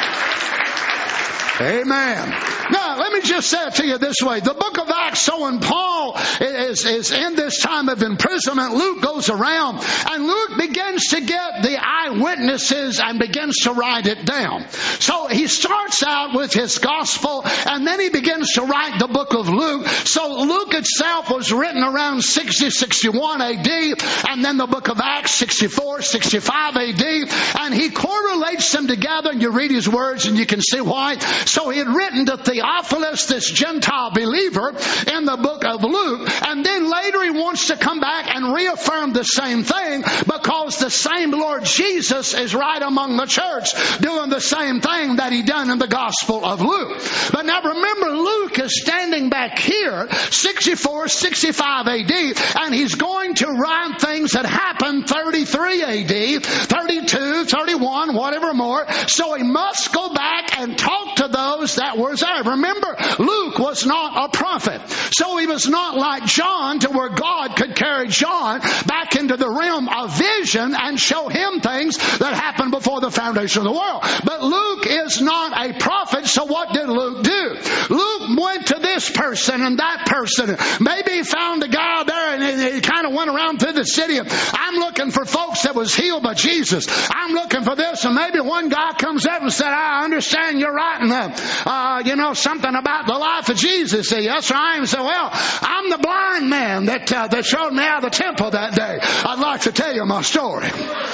Amen. Now, let me just say it to you this way. The book of Acts, so when Paul is, is in this time of imprisonment, Luke goes around, and Luke begins to get the eyewitnesses and begins to write it down. So he starts out with his gospel, and then he begins to write the book of Luke. So Luke itself was written around sixty, sixty-one A D, and then the book of Acts, sixty-four, sixty-five A D, and he correlates them together, and you read his words, and you can see why. So he had written to Theophilus, this Gentile believer, in the book of Luke, and then later he wants to come back and reaffirm the same thing, because the same Lord Jesus is right among the church doing the same thing that he done in the gospel of Luke. But now remember, Luke is standing back here, sixty-four, sixty-five A D, and he's going to write things that happened thirty-three A D, thirty-two, thirty-one, whatever more. So he must go back and talk to those that were there. Remember, Luke was not a prophet. So he was not like John, to where God could carry John back into the realm of vision and show him things that happened before the foundation of the world. But Luke is not a prophet, so what did Luke do? Luke went to this person and that person. Maybe he found a guy there and he, he kind of went around through the city. I'm looking for folks that was healed by Jesus. I'm looking for this. And maybe one guy comes up and said, I understand you're writing uh, uh, you know, something about the life of Jesus. Say, yes, I am. So, well, I'm the blind man that, uh, that showed me out of the temple that day. I'd like to tell you my story.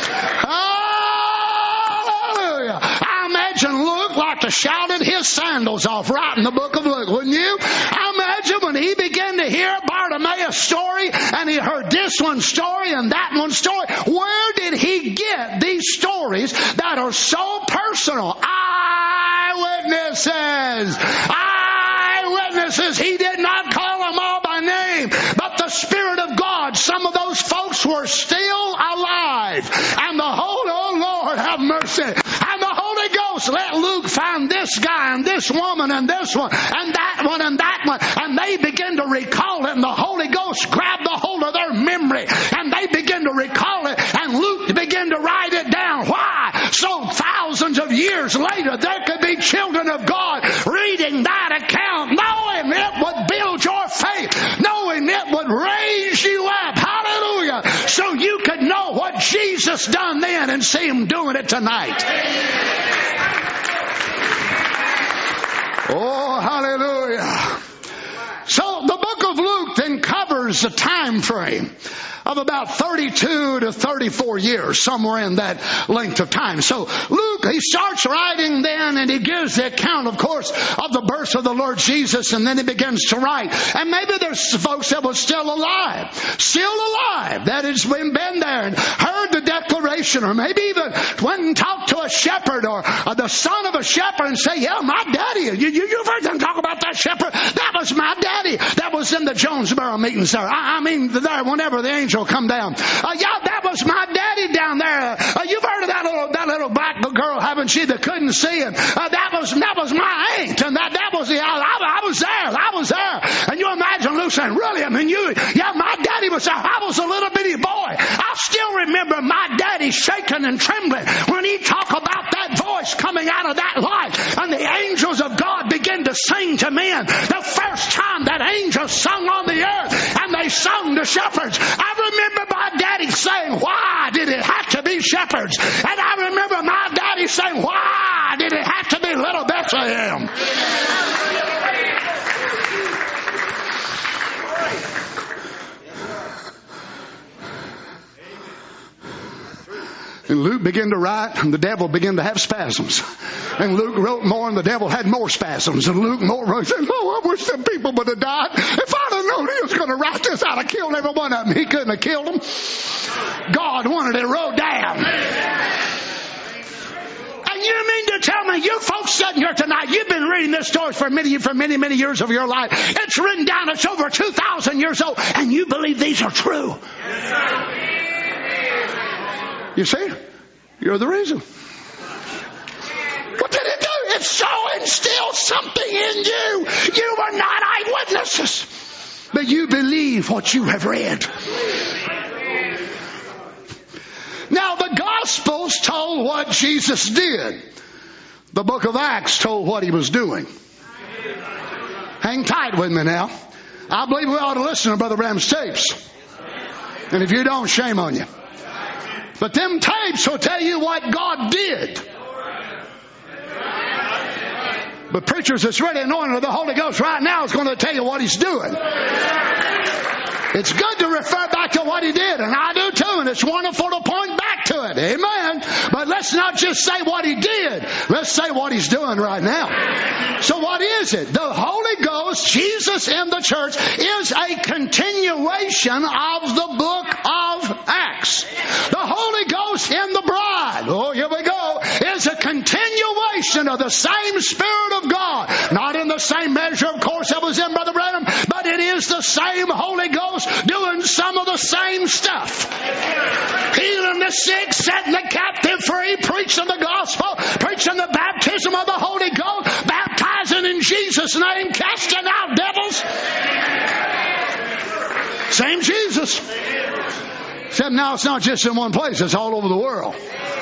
Hallelujah. I imagine Luke like to shouted his sandals off writing the book of Luke, wouldn't you? I imagine when he began to hear Bartimaeus' story, and he heard this one's story and that one's story, where did he get these stories that are so personal? Eyewitnesses. Eyewitnesses. He did not call them all by name, but the Spirit of God. Some of those folks were still alive. And the Holy, oh Lord, have mercy. And the Holy Ghost let Luke find this guy and this woman and this one and that one and that one. And they begin to recall it. And the Holy Ghost grabbed the hold of their memory. And they begin to recall it. And Luke began to write it down. Why? So thousands of years later, there could be children of God reading that account, knowing it would build your faith, knowing it would raise you up. Hallelujah. So you could know what Jesus done then and see Him doing it tonight. Oh, hallelujah. So the book of Luke then covers a time frame of about thirty-two to thirty-four years, somewhere in that length of time. So Luke, he starts writing then, and he gives the account, of course, of the birth of the Lord Jesus, and then he begins to write. And maybe there's folks that were still alive, still alive, that has been, been there and heard the declaration, or maybe even went and talked to a shepherd or, or the son of a shepherd and say, yeah, my daddy, you, you, you've heard them talk about that shepherd? That was my daddy that was was in the Jonesboro meetings there. I, I mean, there whenever the angel come down. Uh, yeah, that was my daddy down there. Uh, you've heard of that little that little black girl, haven't you, that couldn't see? And uh, that was that was my aunt, and that that was the I, I, I was there. I was there. And you imagine Luke saying, "Really? I mean, you? Yeah, my daddy was there. I was a little bitty boy. I still remember my daddy shaking and trembling when he talked about that voice coming out of that light, and the angels of God began to sing to men. The first time that angels sung on the earth, and they sung to shepherds. I remember my daddy saying, "Why did it have to be shepherds?" And I remember my daddy saying, "Why did it have to be little Bethlehem?" And Luke began to write, and the devil began to have spasms. And Luke wrote more, and the devil had more spasms. And Luke more wrote, said, "Oh, I wish them people would have died. If I'd have known he was going to write this, I'd have killed every one of them." He couldn't have killed them. God wanted it wrote down. And you mean to tell me, you folks sitting here tonight, you've been reading this story for many, for many, many years of your life. It's written down. It's over two thousand years old. And you believe these are true. You see? You're the reason. What did it do? It so instilled something in you. You were not eyewitnesses, but you believe what you have read. Now, the Gospels told what Jesus did. The book of Acts told what he was doing. Hang tight with me now. I believe we ought to listen to Brother Branham's tapes. And if you don't, shame on you. But them tapes will tell you what God did. But preachers that's really anointed of the Holy Ghost right now is going to tell you what he's doing. It's good to refer back to what he did, and I do too, and it's wonderful to point back to it. Amen. But let's not just say what he did. Let's say what he's doing right now. So what is it? The Holy Ghost, Jesus in the church, is a continuation of the book of Acts. The Holy Ghost in the bride, oh, here we go, is a continuation of the same Spirit of God. Not in the same measure, of course, that was in Brother Branham, but it is the same Holy Ghost doing some of the same stuff. Healing the sick, setting the captive free, preaching the gospel, preaching the baptism of the Holy Ghost, baptizing in Jesus' name, casting out devils. Same Jesus. Except now it's not just in one place, it's all over the world.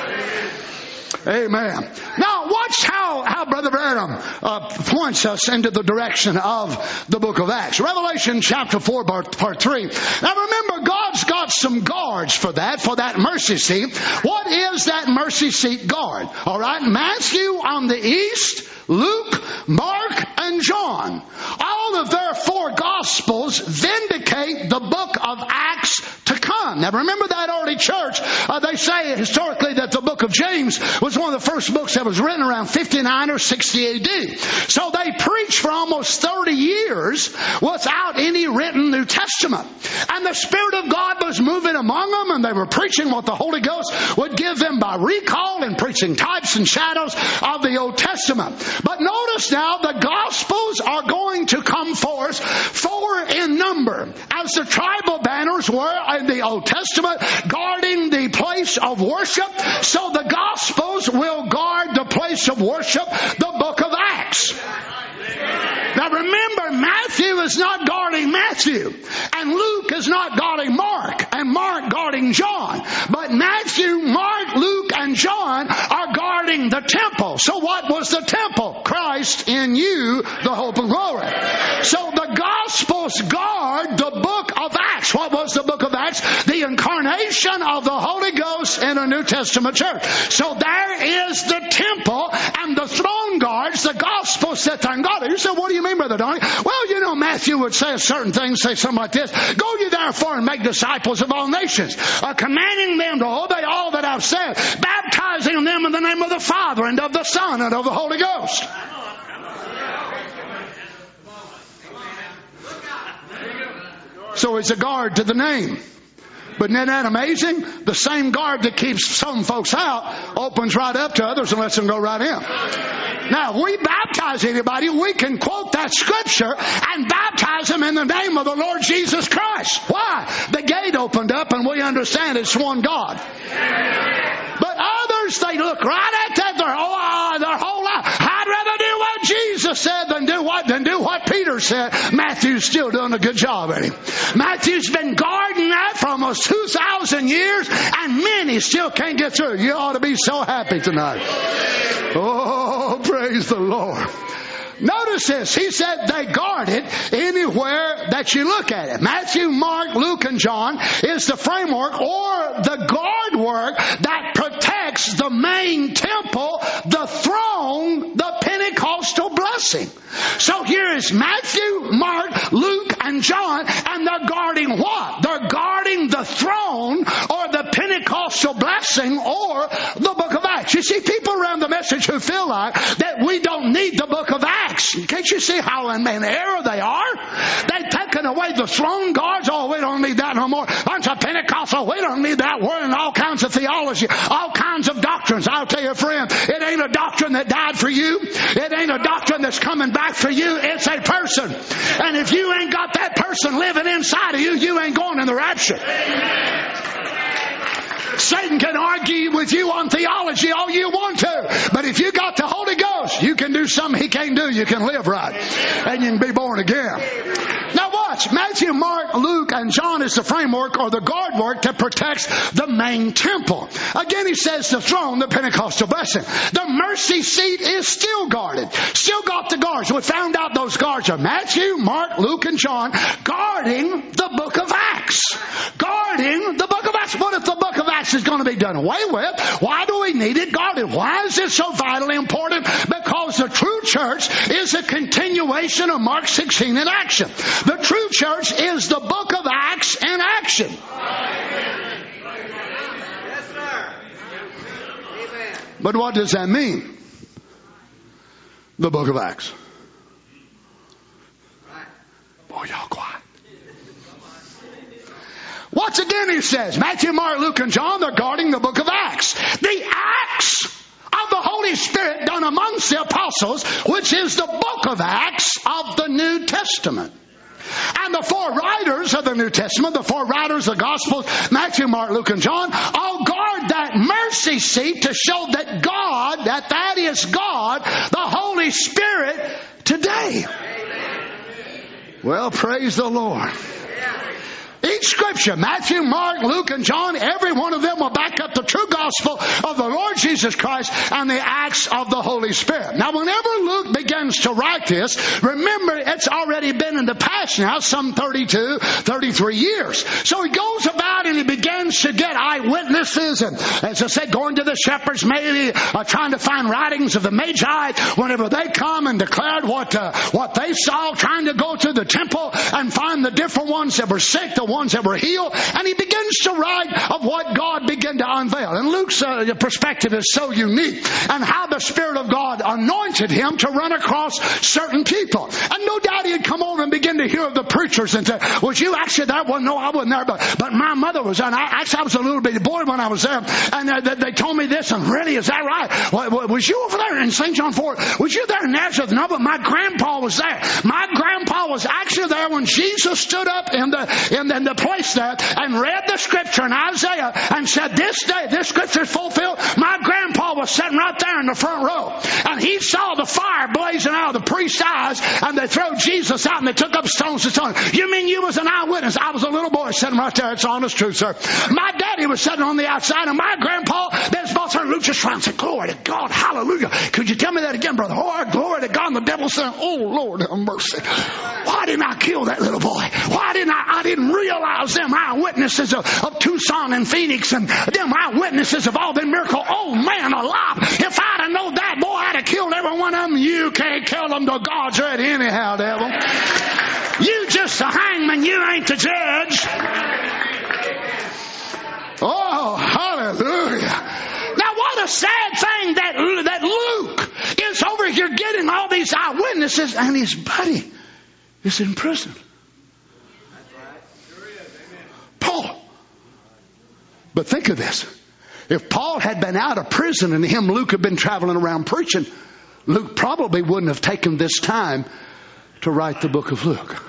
Amen. Now watch how, how Brother Branham uh, points us into the direction of the book of Acts. Revelation chapter four, part, part three. Now remember, God's got some guards for that, for that mercy seat. What is that mercy seat guard? All right, Matthew on the east, Luke, Mark, and John. All of their four Gospels vindicate the book of Acts to come. Now remember that early church, uh, they say historically that the book of James was one of the first books that was written around fifty-nine or sixty A D. So they preached for almost thirty years without any written New Testament. And the Spirit of God was moving among them, and they were preaching what the Holy Ghost would give them by recall, and preaching types and shadows of the Old Testament. But notice now, the Gospels are going to come forth four in number, as the tribal banners were in the Old Testament, guarding the place of worship. So the Gospels will guard the place of worship, the book of Acts. Now remember, Matthew is not guarding Matthew, and Luke is not guarding Mark, and Mark guarding John. But Matthew, Mark, Luke, and John are guarding the temple. So what was the temple? Christ in you, the hope of glory. So the Gospels guard the book of Acts. What was the book of Acts? The incarnation of the Holy Ghost in a New Testament church. So there is the temple and the throne guards. The Gospels sit there and guard it. You say, what do you mean, Brother Donnie? Well, you know, Matthew would say a certain thing, say something like this: "Go ye therefore and make disciples of all nations, uh, commanding them to obey all that I've said, baptizing them in the name of the Father and of the Son and of the Holy Ghost." So it's a guard to the name. But isn't that amazing? The same guard that keeps some folks out opens right up to others and lets them go right in. Now, if we baptize anybody, we can quote that scripture and baptize them in the name of the Lord Jesus Christ. Why? The gate opened up and we understand it's one God. But others, they look right at that, their whole, their whole life. I'd rather do what Jesus said than do what than do what Peter said. Matthew's still doing a good job at him. Matthew's been guarding that for almost two thousand years, and many still can't get through. You ought to be so happy tonight. Oh, praise the Lord. Notice this. He said they guard it anywhere that you look at it. Matthew, Mark, Luke, and John is the framework or the guard work that protects the main temple, the throne, the Pentecostal blessing. So here is Matthew, Mark, Luke, and John, and they're guarding what? They're guarding the throne or the Pentecostal blessing or the book of Acts. You see, people around the message who feel like that we don't need the book of Acts. Can't you see how in error they are? They've taken away the throne guards. Oh, we don't need that no more. Bunch of Pentecostal, we don't need that word and all kinds of theology, all kinds of doctrines. I'll tell you, friend, it ain't a doctrine that died for you. It ain't a doctrine that's coming back for you. It's a person. And if you ain't got that person living inside of you, you ain't going in the rapture. Satan can argue with you on theology all you want to. But if you got the Holy Ghost, you can do something he can't do. You can live right. And you can be born again. Now watch. Matthew, Mark, Luke, and John is the framework or the guard work that protects the main temple. Again, he says the throne, the Pentecostal blessing. The mercy seat is still guarded. Still got the guards. We found out those guards are Matthew, Mark, Luke, and John guarding the book of Acts. Guarding the book of Acts. What if the book of Acts is going to be done away with? Why do we need it guarded? Why is it so vitally important? Because the true church is a continuation of Mark sixteen in action. The true church is the book of Acts in action. Yes, sir. Amen. But what does that mean? The book of Acts. Boy, y'all quiet. Once again, he says, Matthew, Mark, Luke, and John, they're guarding the book of Acts. The Acts of the Holy Spirit done amongst the apostles, which is the book of Acts of the New Testament. And the four writers of the New Testament, the four writers of the Gospels, Matthew, Mark, Luke, and John, all guard that mercy seat to show that God, that that is God, the Holy Spirit, today. Well, praise the Lord. Each scripture, Matthew, Mark, Luke, and John, every one of them will back up the true gospel of the Lord Jesus Christ and the acts of the Holy Spirit. Now, whenever Luke begins to write this, remember it's already been in the past now, some thirty-two, thirty-three years. So he goes about and he begins to get eyewitnesses and, as I said, going to the shepherds, maybe uh, trying to find writings of the Magi whenever they come and declared what, uh, what they saw, trying to go to the temple and find the different ones that were sick, the ones that were healed, and he begins to write of what God began to unveil. And Luke's uh, perspective is so unique, and how the Spirit of God anointed him to run across certain people. And no doubt he had come over and begin to hear of the preachers and say, was you actually there? Well, no, I wasn't there, but, but my mother was there. And I, actually, I was a little bitty boy when I was there, and uh, they, they told me this, and really, is that right? Well, was you over there in Saint John four? Was you there in Nazareth? No, but my grandpa was there. My grandpa was actually there when Jesus stood up in the in the in the place there and read the scripture in Isaiah and said, this day, this scripture is fulfilled. My grandpa was sitting right there in the front row, and he saw the fire blazing out of the priest's eyes, and they threw Jesus out and they took up stones to stone him. You mean you was an eyewitness? I was a little boy sitting right there. It's honest truth, sir. My daddy was sitting on the outside, and my grandpa, there's both her Luke just and said, glory to God, hallelujah. Could you tell me that again, brother? Oh, glory to God. And the devil said, oh, Lord have mercy. Why didn't I kill that little boy? Why didn't I? I didn't realize them eyewitnesses of, of Tucson and Phoenix and them eyewitnesses of all the miracle. Oh, man alive. If I'd have known that, boy, I'd have killed every one of them. You can't kill them till God's ready anyhow, devil. You just the hangman. You ain't the judge. Oh, hallelujah. Now, what a sad thing that, that Luke is over here getting all these eyewitnesses, and his buddy is in prison. Paul. But think of this. If Paul had been out of prison and him, Luke, had been traveling around preaching, Luke probably wouldn't have taken this time to write the book of Luke.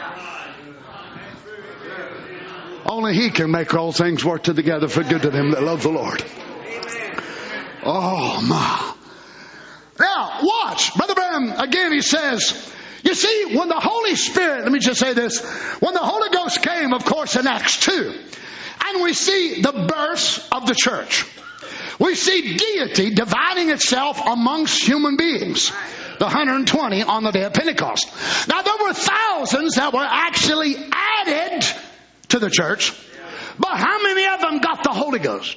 Only he can make all things work together for good to them that love the Lord. Oh, my. Now, watch. Brother Branham, again, he says, you see, when the Holy Spirit, let me just say this, when the Holy Ghost came, of course, in Acts two, and we see the birth of the church. We see deity dividing itself amongst human beings. The one hundred twenty on the day of Pentecost. Now, there were thousands that were actually added to the church. But how many of them got the Holy Ghost?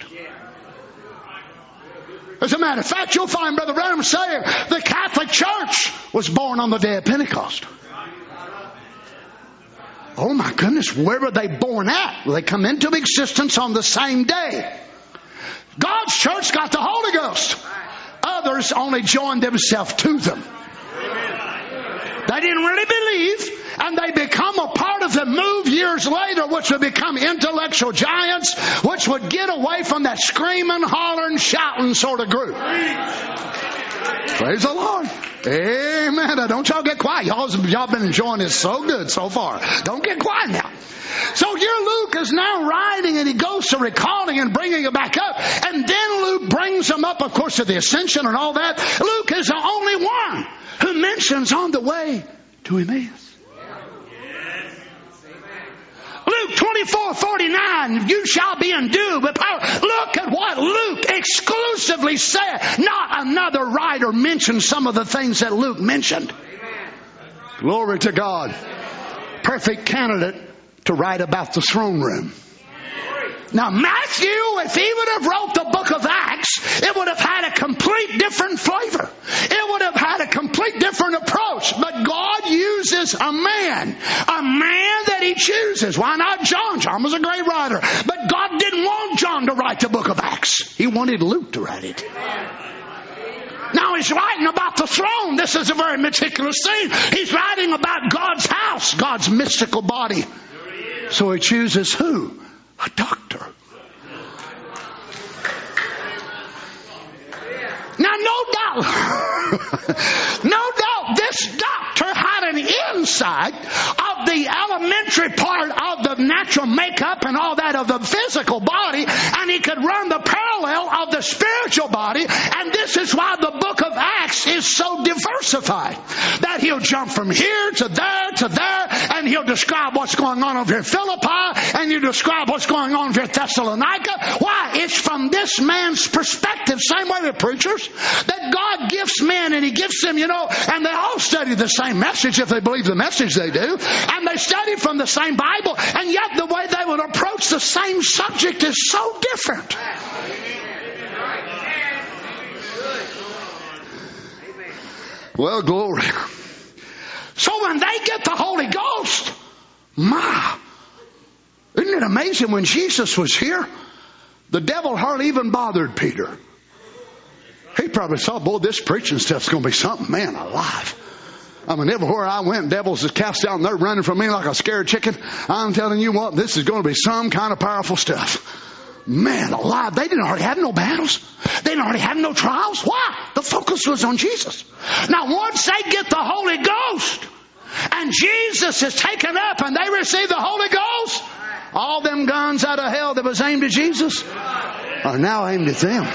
As a matter of fact, you'll find Brother Branham saying the Catholic Church was born on the day of Pentecost. Oh my goodness, where were they born at? Well, they come into existence on the same day. God's church got the Holy Ghost. Others only joined themselves to them. They didn't really believe, and they become a part of the move years later, which would become intellectual giants, which would get away from that screaming, hollering, shouting sort of group. Praise the Lord. Amen. Now, don't y'all get quiet. Y'all, y'all been enjoying this so good so far. Don't get quiet now. So here Luke is now writing, and he goes to recalling and bringing it back up. And then Luke brings them up, of course, to the ascension and all that. Luke is the only one who mentions on the way to Emmaus. Luke twenty-four forty-nine, you shall be endued with power. Look at what Luke exclusively said. Not another writer mentioned some of the things that Luke mentioned. Glory to God. Perfect candidate to write about the throne room. Now Matthew, if he would have wrote the book of Acts, it would have had a complete different flavor. It would have had a complete different approach. But God uses a man, a man that he chooses. Why not John? John was a great writer. But God didn't want John to write the book of Acts. He wanted Luke to write it. Now he's writing about the throne. This is a very meticulous thing. He's writing about God's house, God's mystical body. So he chooses who? A doctor. Now, no doubt, no doubt this doctor had an insight of the elementary part of the natural makeup and all that of the physical body, and he could run the parallel of the spiritual body. And this is why the book of Acts is so diversified, that he'll jump from here to there to there, and he'll describe what's going on over here in Philippi, and he'll describe what's going on over here in Thessalonica. Why? It's from this man's perspective, same way with preachers, that God gives men, and he gives them, you know, and they all study the same message if they believe the message they do, and they study from the same Bible, and yet the way they would approach the same subject is so different. Well, glory. So when they get the Holy Ghost, my, isn't it amazing when Jesus was here, the devil hardly even bothered Peter. He probably thought, boy, this preaching stuff's going to be something, man, alive. I mean, everywhere I went, devils is cast out and they're running from me like a scared chicken. I'm telling you what, this is going to be some kind of powerful stuff. Man alive, they didn't already have no battles. They didn't already have no trials. Why? The focus was on Jesus. Now, once they get the Holy Ghost and Jesus is taken up and they receive the Holy Ghost, all them guns out of hell that was aimed at Jesus are now aimed at them.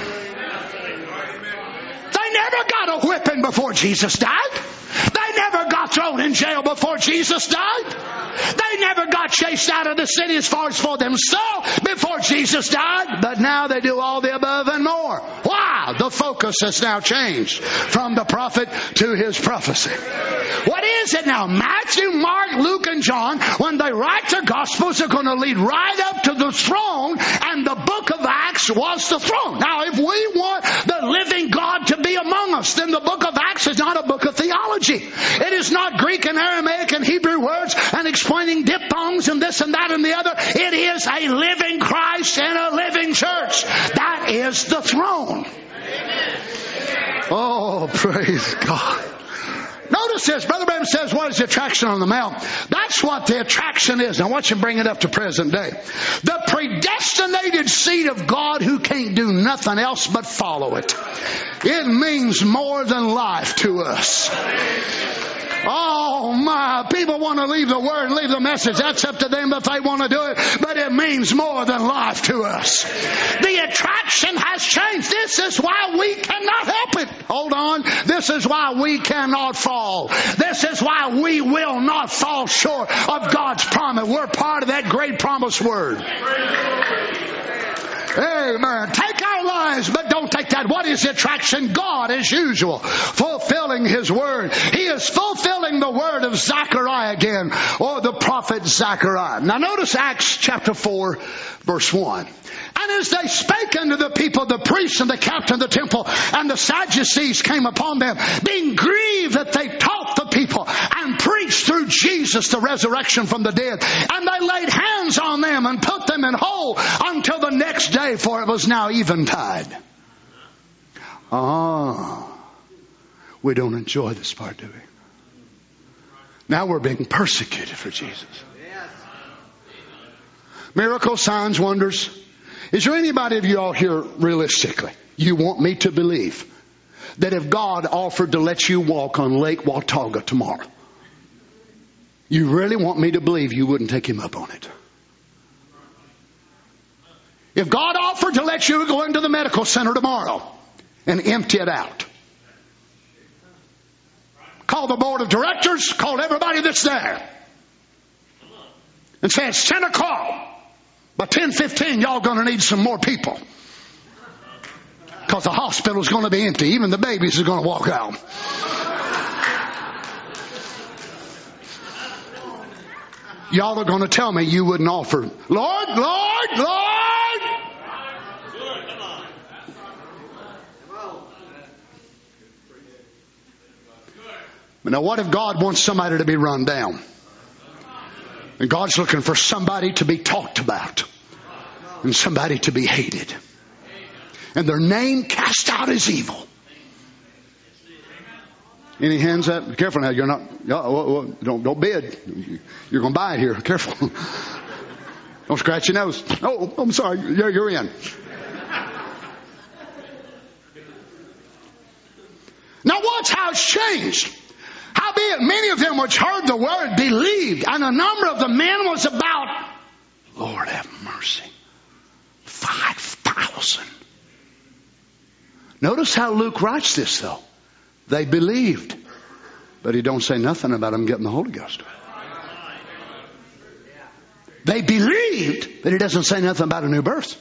They never got a whipping before Jesus died. They never got thrown in jail before Jesus died. They never got chased out of the city as far as for themselves before Jesus died. But now they do all the above and more. Why? The focus has now changed from the prophet to his prophecy. What is it now? Matthew, Mark, Luke, and John, when they write their Gospels, are going to lead right up to the throne, and the book of Acts was the throne. Now, if we want the living God to be among us, then the book of Acts is not a book of theology. It is not Greek and Aramaic and Hebrew words and explaining diphthongs and this and that and the other. It is a living Christ and a living church. That is the throne. Oh, praise God. Notice this. Brother Branham says, what is the attraction on the mount? That's what the attraction is. Now watch him bring it up to present day. The predestinated seed of God who can't do nothing else but follow it. It means more than life to us. Oh my, people want to leave the word and leave the message. That's up to them if they want to do it. But it means more than life to us. The attraction has changed. This is why we cannot help it. Hold on. This is why we cannot fall. This is why we will not fall short of God's promise. We're part of that great promised word. Amen. Take our lives, but don't take that. What is the attraction? God, as usual, fulfilling His word. He is fulfilling the word of Zechariah again, or the prophet Zechariah. Now notice Acts chapter four, verse one. And as they spake unto the people, the priests and the captain of the temple and the Sadducees came upon them, being grieved that they taught the people and preached through Jesus the resurrection from the dead. And they laid hands on them and put them in hold until the next day, for it was now eventide. Ah, we don't enjoy this part, do we? Now we're being persecuted for Jesus. Miracles, signs, wonders. Is there anybody of you all here realistically, you want me to believe that if God offered to let you walk on Lake Watauga tomorrow, you really want me to believe you wouldn't take Him up on it? If God offered to let you go into the medical center tomorrow and empty it out, call the board of directors, call everybody that's there, and say it's ten o'clock. By ten fifteen, y'all going to need some more people. Because the hospital is going to be empty. Even the babies are going to walk out. Y'all are going to tell me you wouldn't offer, Lord, Lord, Lord. But now what if God wants somebody to be run down? And God's looking for somebody to be talked about. And somebody to be hated. And their name cast out as evil. Any hands up? Be careful now. You're not, don't, don't bid. You're going to buy it here. Careful. Don't scratch your nose. Oh, I'm sorry. You're, you're in. Now watch how it's changed. Howbeit, many of them which heard the word believed, and the number of the men was about, Lord have mercy, five thousand. Notice how Luke writes this, though. They believed, but he don't say nothing about them getting the Holy Ghost. They believed, but he doesn't say nothing about a new birth.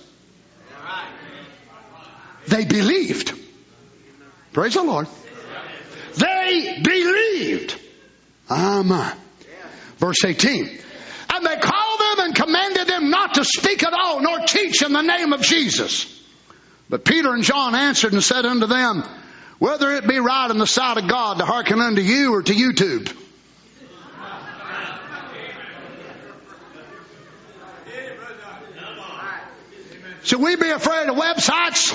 They believed. Praise the Lord. They believed. Amen. Verse eighteen. And they called them and commanded them not to speak at all, nor teach in the name of Jesus. But Peter and John answered and said unto them, whether it be right in the sight of God to hearken unto you or to YouTube. Should we be afraid of websites?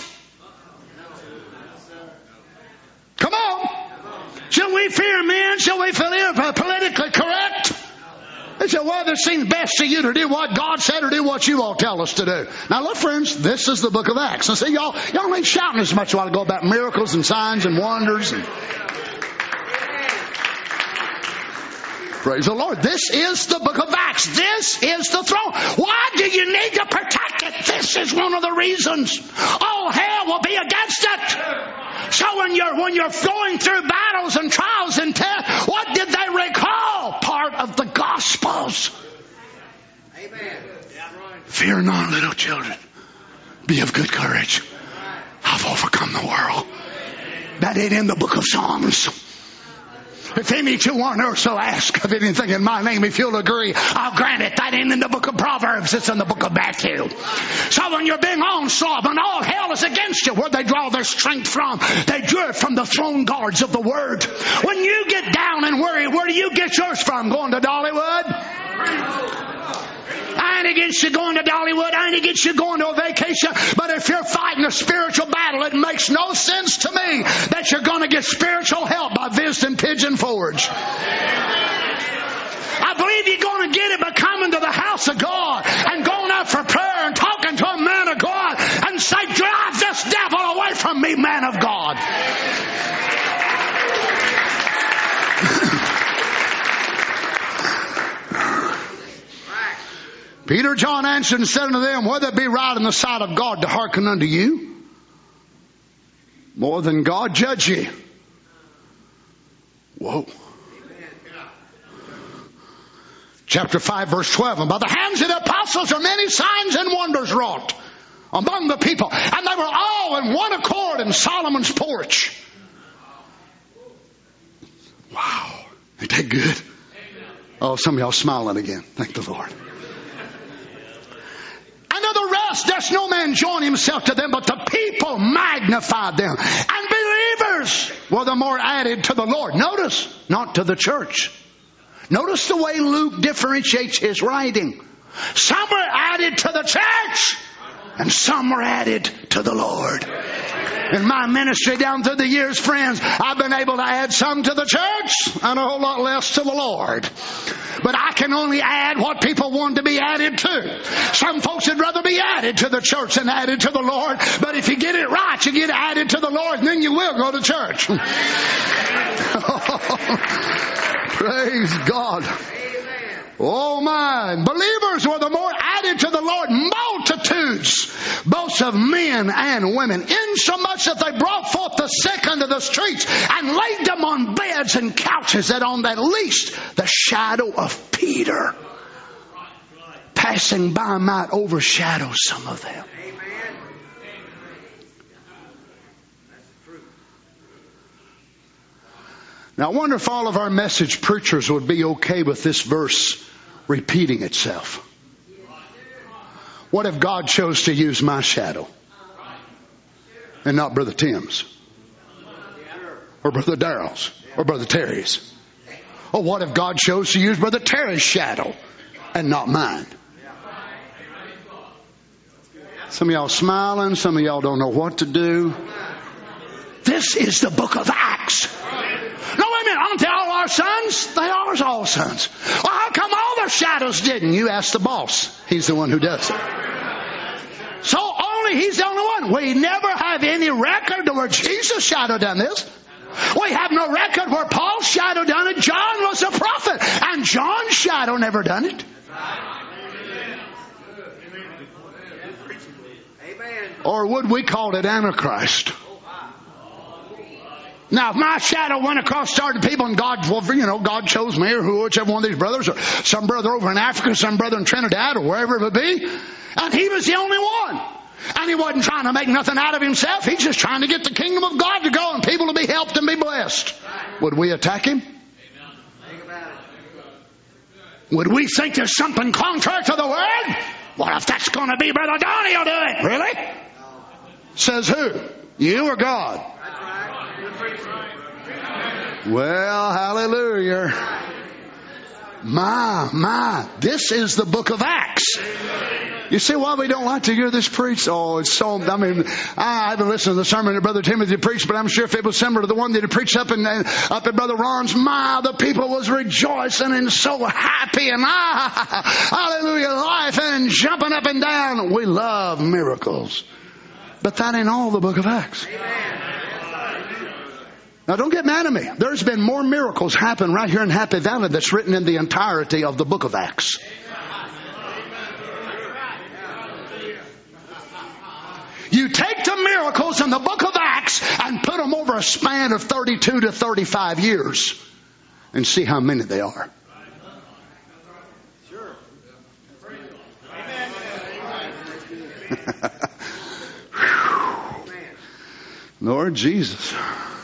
Come on. Shall we fear men? Shall we feel politically correct? They said, well, it seems best to you to do what God said or do what you all tell us to do. Now, look, friends, this is the book of Acts. And see, y'all, y'all ain't shouting as much a while ago about miracles and signs and wonders. And... Praise the Lord. This is the book of Acts. This is the throne. Why do you need to protect it? This is one of the reasons. All hell will be against it. So when you're, when you're going through battles and trials and tests, what did they recall? Part of the Gospels. Amen. Fear not, little children. Be of good courage. I've overcome the world. That ain't in the book of Psalms. If any two on earth so ask of anything in my name, if you'll agree, I'll grant it. That ain't in the book of Proverbs. It's in the book of Matthew. So when you're being onslaught, when all hell is against you, where they draw their strength from? They drew it from the throne guards of the Word. When you get down and worry, where do you get yours from? Going to Dollywood? And against you going to Dollywood. I ain't against you going to a vacation. But if you're fighting a spiritual battle, it makes no sense to me that you're going to get spiritual help by visiting Pigeon Forge. I believe you're going to get it by coming to the house of God and going out for prayer and talking to a man of God and say, drive this devil away from me, man of God. Peter, John answered and said unto them, whether it be right in the sight of God to hearken unto you, more than God judge ye. Whoa. Chapter five, verse twelve. And by the hands of the apostles are many signs and wonders wrought among the people. And they were all in one accord in Solomon's porch. Wow. Ain't that good? Oh, some of y'all smiling again. Thank the Lord. And of the rest, there's no man join himself to them, but the people magnified them. And believers were the more added to the Lord. Notice, not to the church. Notice the way Luke differentiates his writing. Some were added to the church, and some were added to the Lord. In my ministry down through the years, friends, I've been able to add some to the church and a whole lot less to the Lord. But I can only add what people want to be added to. Some folks would rather be added to the church than added to the Lord. But if you get it right, you get added to the Lord, and then you will go to church. Praise God. Oh my. Believers were the more added to the Lord, multitudes, both of men and women, insomuch that they brought forth the sick unto the streets and laid them on beds and couches, that on at least the shadow of Peter passing by might overshadow some of them. Now, I wonder if all of our message preachers would be okay with this verse repeating itself. What if God chose to use my shadow and not Brother Tim's or Brother Darrell's or Brother Terry's? Or what if God chose to use Brother Terry's shadow and not mine? Some of y'all smiling. Some of y'all don't know what to do. This is the book of Acts. No, wait a minute. Aren't they all our sons? They are all sons. Well, how come all their shadows didn't? You ask the boss. He's the one who does it. So only he's the only one. We never have any record where Jesus' shadow done this. We have no record where Paul's shadow done it. John was a prophet, and John's shadow never done it. Or would we call it Antichrist? Now, if my shadow went across started people and God, well, you know, God chose me or whichever one of these brothers, or some brother over in Africa, some brother in Trinidad, or wherever it would be, and he was the only one. And he wasn't trying to make nothing out of himself. He's just trying to get the kingdom of God to go and people to be helped and be blessed. Would we attack him? Would we think there's something contrary to the word? Well, if that's going to be, Brother Donnie will do it. Really? Says who? You or God? Well, hallelujah. My, my, this is the book of Acts. You see why we don't like to hear this preached? Oh, it's so, I mean, I haven't listened to the sermon that Brother Timothy preached, but I'm sure if it was similar to the one that he preached up in, up at Brother Ron's, my, the people was rejoicing and so happy and ah, hallelujah, life and jumping up and down. We love miracles. But that ain't all the book of Acts. Now, don't get mad at me. There's been more miracles happen right here in Happy Valley that's written in the entirety of the book of Acts. You take the miracles in the book of Acts and put them over a span of thirty-two to thirty-five years and see how many they are. Lord Jesus.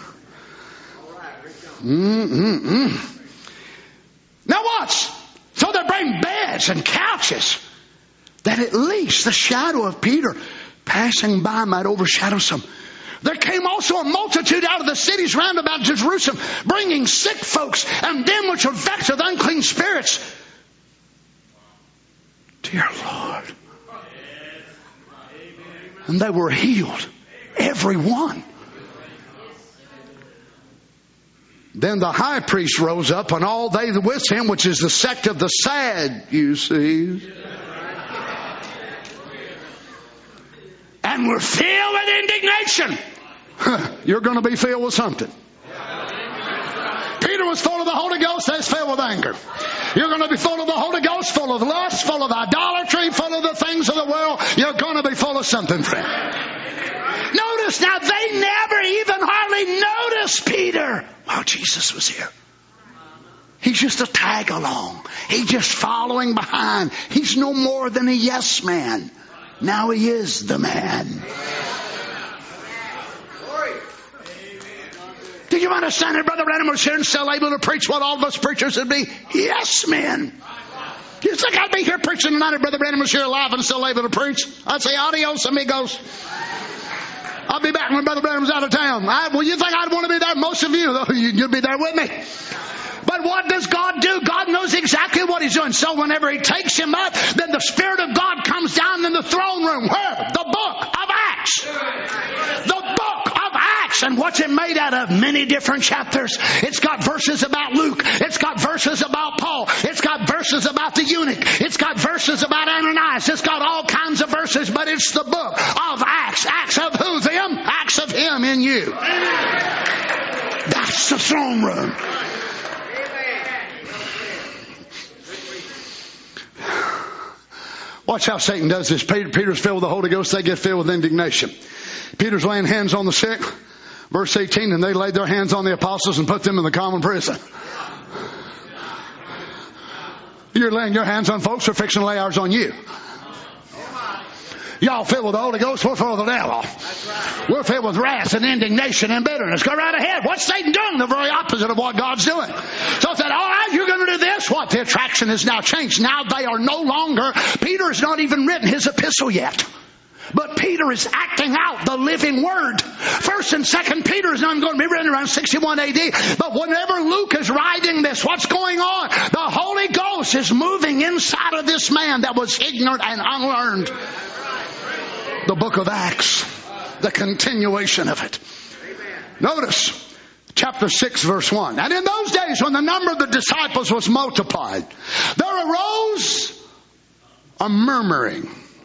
Mm-mm-mm. Now watch. So they bring beds and couches that at least the shadow of Peter passing by might overshadow some. There came also a multitude out of the cities round about Jerusalem, bringing sick folks and them which were vexed with unclean spirits, Dear Lord. And they were healed. Every one. Then the high priest rose up, and all they with him, which is the sect of the Sadducees, and were filled with indignation. You're going to be filled with something. Peter was full of the Holy Ghost. They're filled with anger. You're going to be full of the Holy Ghost, full of lust, full of idolatry, full of the things of the world. You're going to be full of something, friend. Notice now, they never even hardly noticed Peter while Jesus was here. He's just a tag along. He's just following behind. He's no more than a yes man. Now he is the man. Do you understand that Brother Branham was here and still able to preach what all of us preachers would be? Yes men. You think I'd be here preaching tonight if Brother Branham was here alive and still able to preach? I'd say adios amigos. I'll be back when Brother Branham's out of town. I, well, you think I'd want to be there? Most of you, though, you'll be there with me. But what does God do? God knows exactly what He's doing. So whenever He takes him up, then the Spirit of God comes down in the throne room. Where? The book of Acts. The book of Acts. And what's it made out of? Many different chapters. It's got verses about Luke. It's got verses about Paul. It's got verses about the eunuch. It's got verses about Ananias. It's got all kinds of verses, but it's the book of Acts. Acts of who? Them? Acts of Him in you. That's the throne room. Watch how Satan does this. Peter, Peter's filled with the Holy Ghost. They get filled with indignation. Peter's laying hands on the sick. Verse eighteen, and they laid their hands on the apostles and put them in the common prison. You're laying your hands on folks who are fixing to lay ours on you. Y'all filled with the Holy Ghost, we're full of the devil. We're filled with wrath and indignation and bitterness. Go right ahead. What's Satan doing? The very opposite of what God's doing. So I said, all right, you're going to do this. What? The attraction has now changed. Now they are no longer, Peter has not even written his epistle yet. But Peter is acting out the living word. First and Second Peter is not going to be written around sixty-one A D. But whenever Luke is writing this, what's going on? The Holy Ghost is moving inside of this man that was ignorant and unlearned. The book of Acts, the continuation of it. Notice chapter six verse one. And in those days when the number of the disciples was multiplied, there arose a murmuring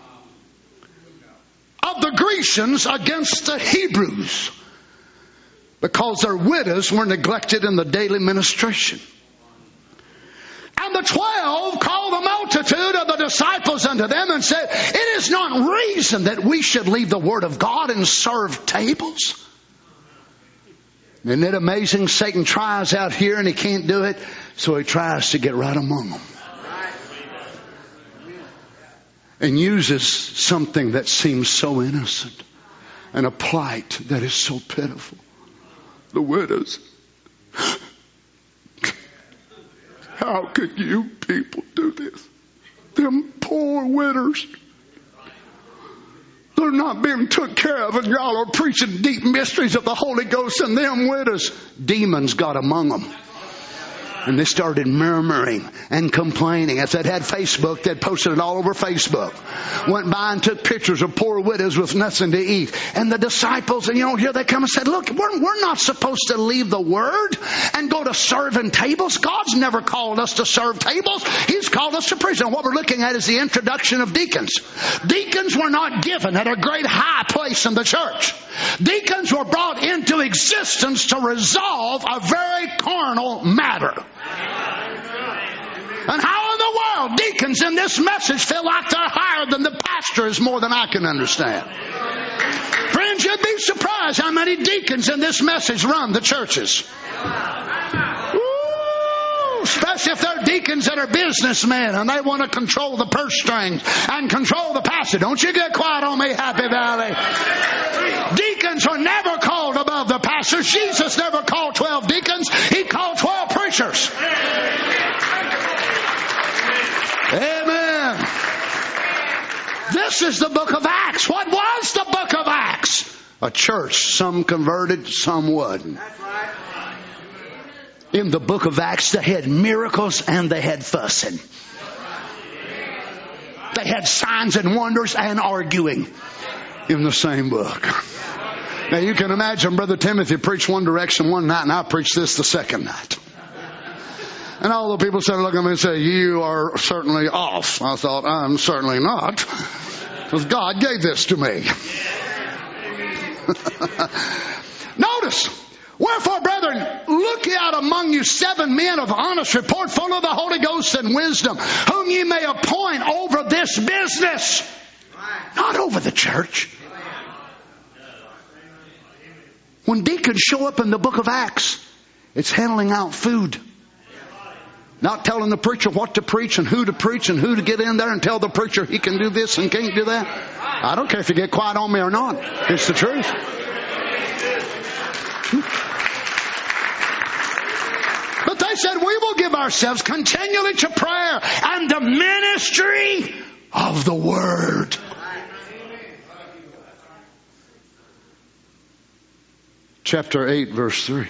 of the Grecians against the Hebrews, because their widows were neglected in the daily ministration. And the twelve called the multitude of the disciples unto them and said, it is not reason that we should leave the word of God and serve tables. Isn't it amazing? Satan tries out here and he can't do it, so he tries to get right among them. And uses something that seems so innocent and a plight that is so pitiful. The widows. How could you people do this? Them poor widows. They're not being took care of, and y'all are preaching deep mysteries of the Holy Ghost, and them widows. Demons got among them. And they started murmuring and complaining. If they'd had Facebook, they'd posted it all over Facebook. Went by and took pictures of poor widows with nothing to eat. And the disciples, and you know, here they come and said, look, we're, we're not supposed to leave the word and go to serving tables. God's never called us to serve tables. He's called us to preach. And what we're looking at is the introduction of deacons. Deacons were not given at a great high place in the church. Deacons were brought into existence to resolve a very carnal matter. And how in the world deacons in this message feel like they're higher than the pastor is more than I can understand. Friends, you'd be surprised how many deacons in this message run the churches. Ooh, especially if they're deacons that are businessmen and they want to control the purse strings and control the pastor. Don't you get quiet on me, Happy Valley. Deacons are never called above the pastors. Jesus never called twelve deacons. He called twelve preachers. Amen. This is the book of Acts. What was the book of Acts? A church. Some converted, some wouldn't. In the book of Acts, they had miracles and they had fussing. They had signs and wonders and arguing in the same book. Now you can imagine Brother Timothy preached one direction one night and I preached this the second night. And all the people started looking at me and said, you are certainly off. I thought, I'm certainly not. Because God gave this to me. Notice, wherefore, brethren, look ye out among you seven men of honest report, full of the Holy Ghost and wisdom, whom ye may appoint over this business. Not over the church. When deacons show up in the book of Acts, it's handing out food. Not telling the preacher what to preach and who to preach and who to get in there and tell the preacher he can do this and can't do that. I don't care if you get quiet on me or not. It's the truth. But they said, we will give ourselves continually to prayer and the ministry of the word. Chapter eight, verse three.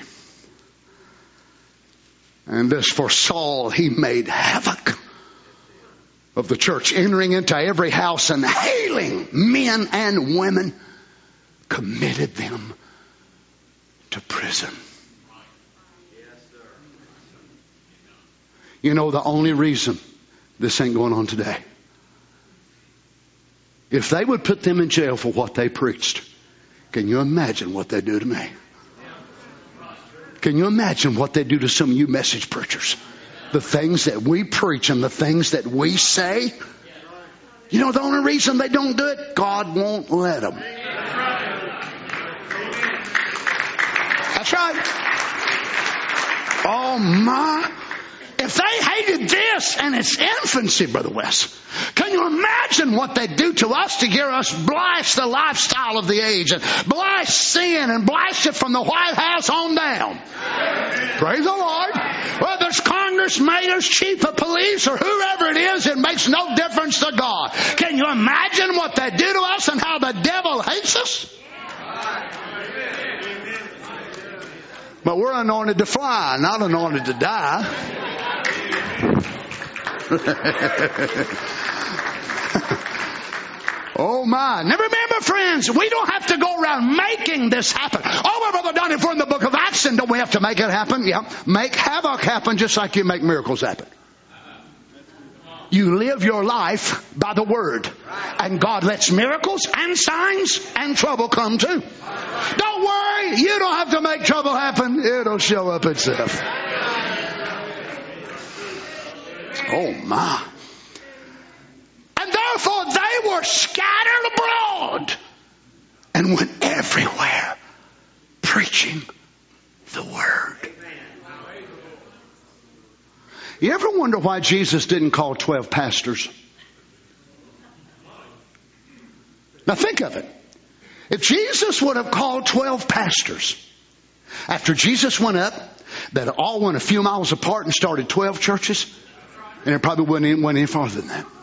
And as for Saul, he made havoc of the church, entering into every house and hailing men and women, committed them to prison. You know the only reason this ain't going on today. If they would put them in jail for what they preached, can you imagine what they do to me? Can you imagine what they do to some of you message preachers? The things that we preach and the things that we say. You know the only reason they don't do it? God won't let them. That's right. Oh my. If they hated this in its infancy, Brother West, can you imagine what they do to us to hear us blast the lifestyle of the age and blast sin and blast it from the White House on down? Praise the Lord. Whether it's Congress, mayors, chief of police, or whoever it is, it makes no difference to God. Can you imagine what they do to us and how the devil hates us? But we're anointed to fly, not anointed to die. Oh my. Now remember, friends, we don't have to go around making this happen. Oh, my brother Donnie, if we're in the book of Acts, and don't we have to make it happen? Yeah. Make havoc happen just like you make miracles happen. You live your life by the word. And God lets miracles and signs and trouble come too. Don't worry. You don't have to make trouble happen. It'll show up itself. Oh my. And therefore they were scattered abroad and went everywhere preaching the word. You ever wonder why Jesus didn't call twelve pastors? Now think of it. If Jesus would have called twelve pastors, after Jesus went up, that all went a few miles apart and started twelve churches, and it probably wouldn't even went any farther than that.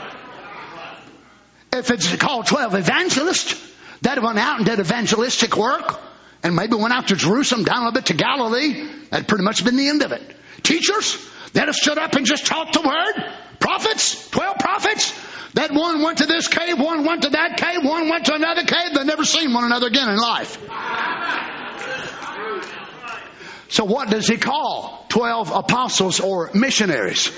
If it's called twelve evangelists, that went out and did evangelistic work, and maybe went out to Jerusalem, down a little bit to Galilee, that'd pretty much been the end of it. Teachers, that have stood up and just taught the word. Prophets, twelve prophets. That one went to this cave, one went to that cave, one went to another cave. They've never seen one another again in life. So what does he call twelve apostles or missionaries?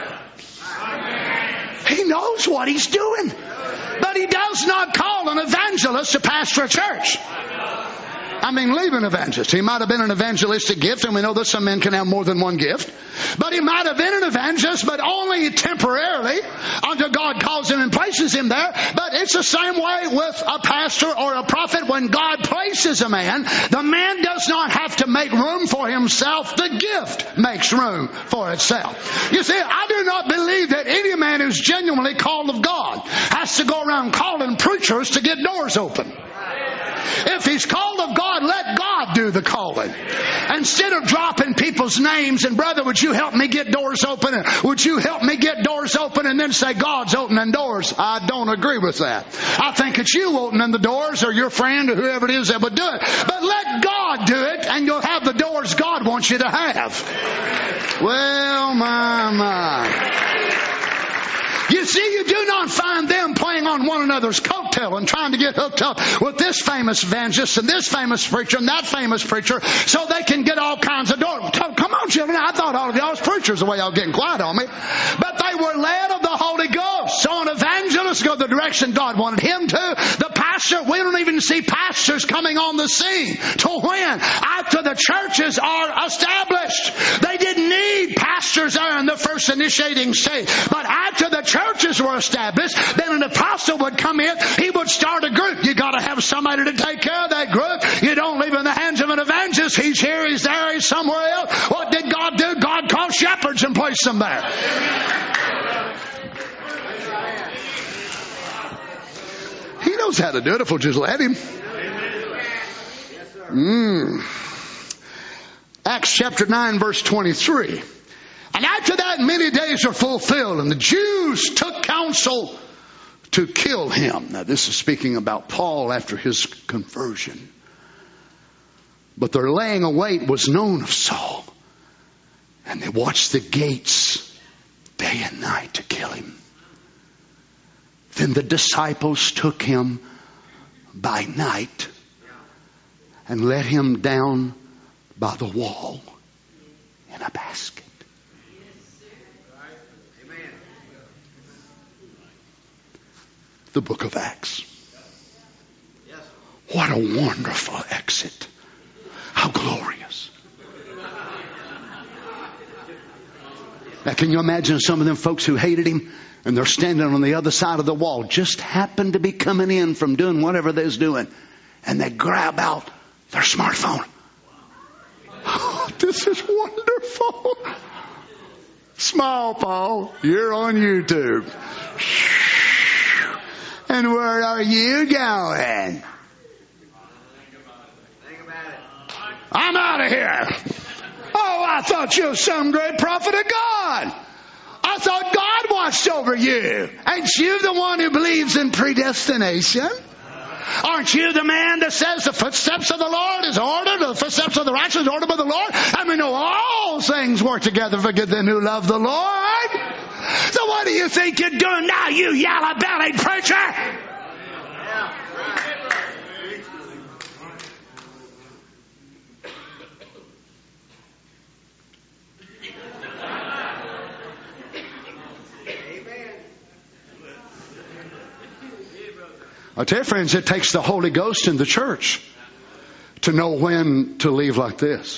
He knows what he's doing. But he does not call an evangelist to pastor a church. I mean, leave an evangelist. He might have been an evangelistic gift, and we know that some men can have more than one gift. But he might have been an evangelist, but only temporarily until God calls him and places him there. But it's the same way with a pastor or a prophet. When God places a man, the man does not have to make room for himself. The gift makes room for itself. You see, I do not believe that any man who's genuinely called of God has to go around calling preachers to get doors open. If he's called of God, let God do the calling. Instead of dropping people's names and, brother, would you help me get doors open? And would you help me get doors open? And then say, God's opening doors. I don't agree with that. I think it's you opening the doors, or your friend, or whoever it is that would do it. But let God do it, and you'll have the doors God wants you to have. Well, my, my. You You see, you do not find them playing on one another's coattail and trying to get hooked up with this famous evangelist and this famous preacher and that famous preacher so they can get all kinds of doors. Come on, children. I thought all of y'all was preachers the way y'all getting quiet on me. But they were led of the Holy Ghost. So an evangelist go the direction God wanted him to. The pastor, we don't even see pastors coming on the scene. Till when? After the churches are established. They didn't need pastors there in the first initiating stage. But after the churches were established, then an apostle would come in. He would start a group. You got to have somebody to take care of that group. You don't leave it in the hands of an evangelist. He's here, he's there, he's somewhere else. What did God do? God called shepherds and placed them there. He knows how to do it if we'll just let him. Mm. Acts chapter nine verse twenty-three. And after that many days are fulfilled, and the Jews took counsel to kill him. Now this is speaking about Paul after his conversion. But their laying await was known of Saul. And they watched the gates day and night to kill him. Then the disciples took him by night and let him down by the wall in a basket. The book of Acts. What a wonderful exit. How glorious. Now can you imagine some of them folks who hated him and they're standing on the other side of the wall, just happened to be coming in from doing whatever they was doing, and they grab out their smartphone. Oh, this is wonderful. Smile, Paul. You're on YouTube. And where are you going? I'm out of here. Oh, I thought you were some great prophet of God. I thought God watched over you. Ain't you the one who believes in predestination? Aren't you the man that says the footsteps of the Lord is ordered, or the footsteps of the righteous is ordered by the Lord? And we know all things work together for good them who love the Lord. So what do you think you're doing now, you yellow-bellied preacher? I tell you, friends, it takes the Holy Ghost in the church to know when to leave like this.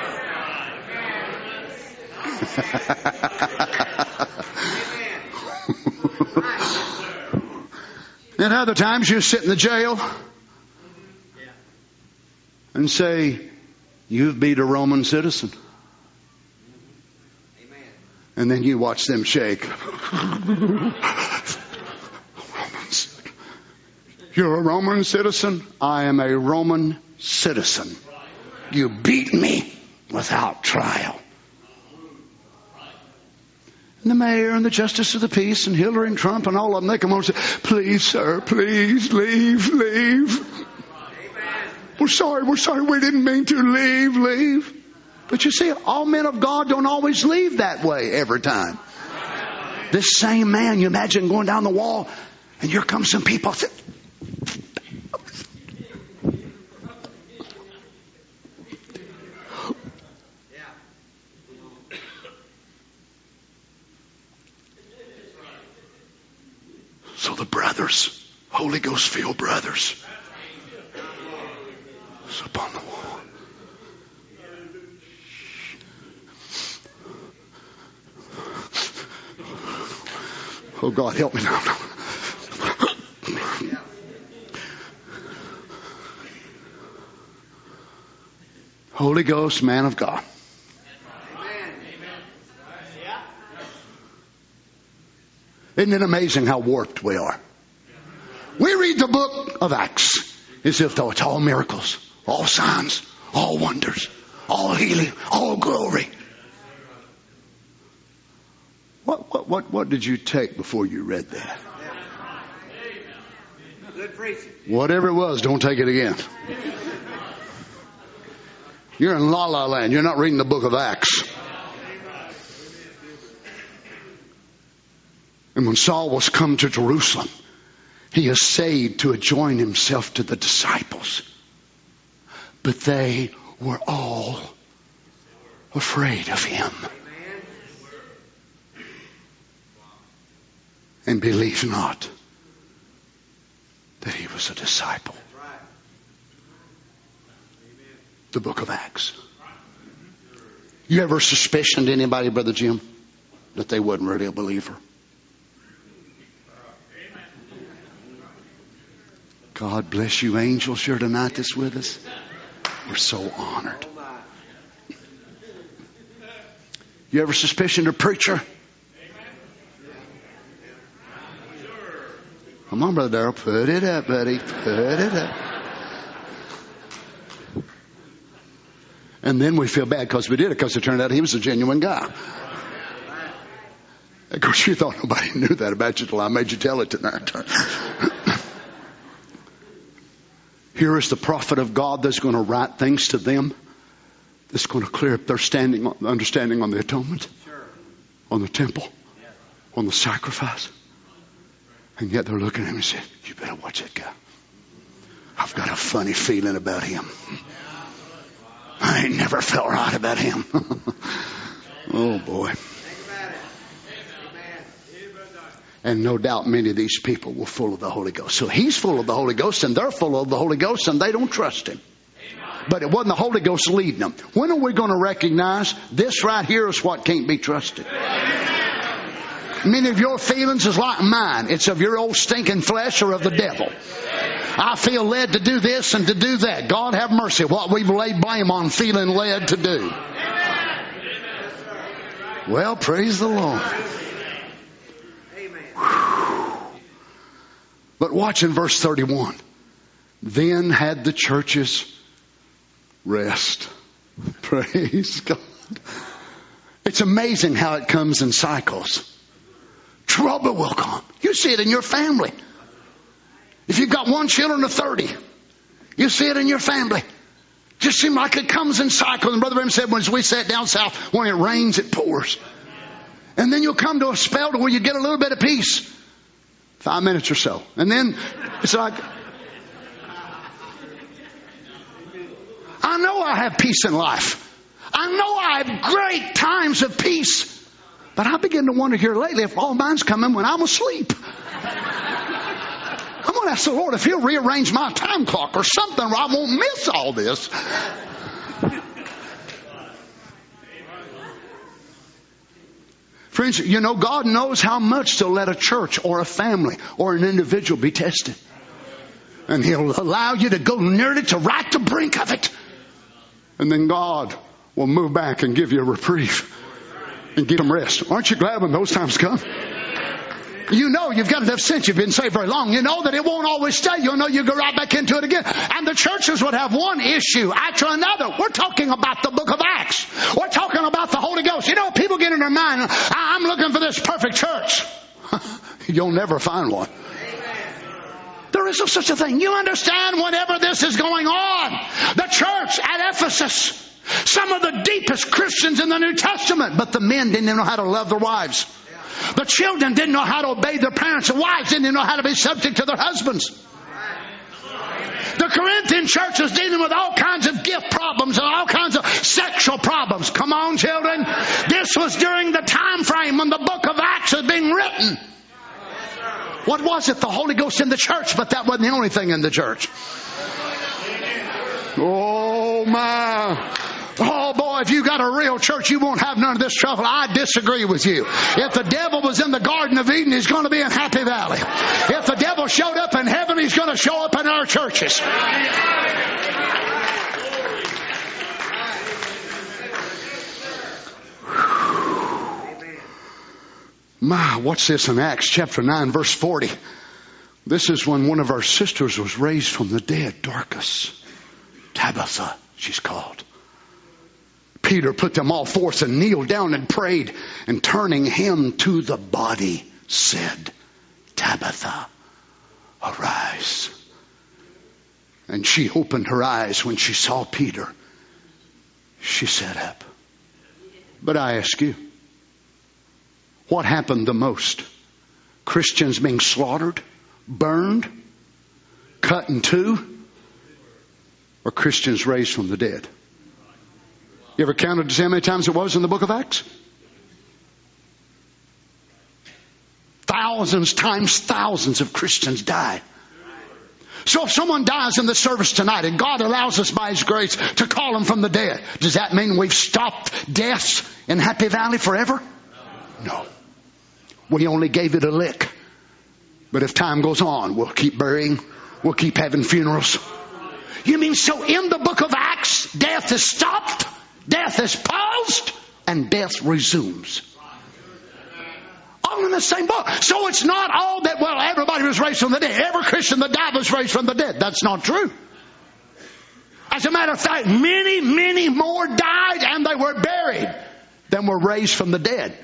Then other times you sit in the jail and say, you've beat a Roman citizen. And then you watch them shake. You're a Roman citizen? I am a Roman citizen. You beat me without trial. And the mayor and the justice of the peace and Hillary and Trump and all of them, they come over and say, please, sir, please, leave, leave. We're sorry, we're sorry, we didn't mean to. Leave, leave. But you see, all men of God don't always leave that way every time. This same man, you imagine going down the wall and here comes some people. So the brothers, Holy Ghost filled brothers, is up on the wall. Oh God, help me now. Holy Ghost, man of God. Isn't it amazing how warped we are? We read the book of Acts as if though it's all miracles, all signs, all wonders, all healing, all glory. What what what what did you take before you read that? Good preaching. Whatever it was, don't take it again. You're in La La Land. You're not reading the book of Acts. And when Saul was come to Jerusalem, he essayed to adjoin himself to the disciples. But they were all afraid of him. And believed not that he was a disciple. The book of Acts. You ever suspicioned anybody, Brother Jim, that they wasn't really a believer? God bless you, angels here tonight that's with us. We're so honored. You ever suspicioned a preacher? Come on, Brother Darrell. Put it up, buddy. Put it up. And then we feel bad because we did it, because it turned out he was a genuine guy. Of course, you thought nobody knew that about you till I made you tell it tonight. Here is the prophet of God that's going to write things to them, that's going to clear up their standing, understanding on the atonement, on the temple, on the sacrifice. And yet they're looking at him and saying, you better watch that guy. I've got a funny feeling about him. I ain't never felt right about him. Oh boy. And no doubt many of these people were full of the Holy Ghost. So he's full of the Holy Ghost and they're full of the Holy Ghost and they don't trust him. But it wasn't the Holy Ghost leading them. When are we going to recognize this right here is what can't be trusted? Many of your feelings is like mine. It's of your old stinking flesh or of the devil. I feel led to do this and to do that. God have mercy. What we've laid blame on feeling led to do. Well, praise the Lord. But watch in verse thirty-one. Then had the churches rest. Praise God. It's amazing how it comes in cycles. Trouble will come. You see it in your family. If you've got one children of thirty, you see it in your family. Just seems like it comes in cycles. And Brother Branham said, when we sat down south, when it rains, it pours. And then you'll come to a spell to where you get a little bit of peace. Five minutes or so. And then it's like, I know I have peace in life. I know I have great times of peace. But I begin to wonder here lately if all mine's coming when I'm asleep. I'm going to ask the Lord if He'll rearrange my time clock or something where I won't miss all this. Friends, you know, God knows how much to let a church or a family or an individual be tested. And He'll allow you to go nearly to right the brink of it. And then God will move back and give you a reprieve and give them rest. Aren't you glad when those times come? You know you've got enough sense. You've been saved very long. You know that it won't always stay. You'll know you go right back into it again. And the churches would have one issue after another. We're talking about the book of Acts. We're talking about the Holy Ghost. You know, people get in their mind, I'm looking for this perfect church. You'll never find one. There is no such a thing. You understand, whenever this is going on, the church at Ephesus, some of the deepest Christians in the New Testament, but the men didn't even know how to love their wives. The children didn't know how to obey their parents. The wives didn't even know how to be subject to their husbands. The Corinthian church was dealing with all kinds of gift problems and all kinds of sexual problems. Come on, children. This was during the time frame when the book of Acts was being written. What was it? The Holy Ghost in the church, but that wasn't the only thing in the church. Oh, my. Oh boy, if you got a real church, you won't have none of this trouble. I disagree with you. If the devil was in the Garden of Eden, he's going to be in Happy Valley. If the devil showed up in heaven, he's going to show up in our churches. My, what's this in Acts chapter nine, verse forty? This is when one of our sisters was raised from the dead, Dorcas. Tabitha, she's called. Peter put them all forth and kneeled down and prayed, and turning him to the body said, Tabitha, arise. And she opened her eyes when she saw Peter. She sat up. But I ask you, what happened the most Christians being slaughtered, burned, cut in two, or Christians raised from the dead? You ever counted to see how many times it was in the book of Acts? Thousands times thousands of Christians died. So if someone dies in the service tonight and God allows us by His grace to call them from the dead, does that mean we've stopped deaths in Happy Valley forever? No. We only gave it a lick. But if time goes on, we'll keep burying. We'll keep having funerals. You mean so in the book of Acts, death is stopped, death is paused, and death resumes. All in the same book. So it's not all that, well, everybody was raised from the dead. Every Christian that died was raised from the dead. That's not true. As a matter of fact, many, many more died and they were buried than were raised from the dead.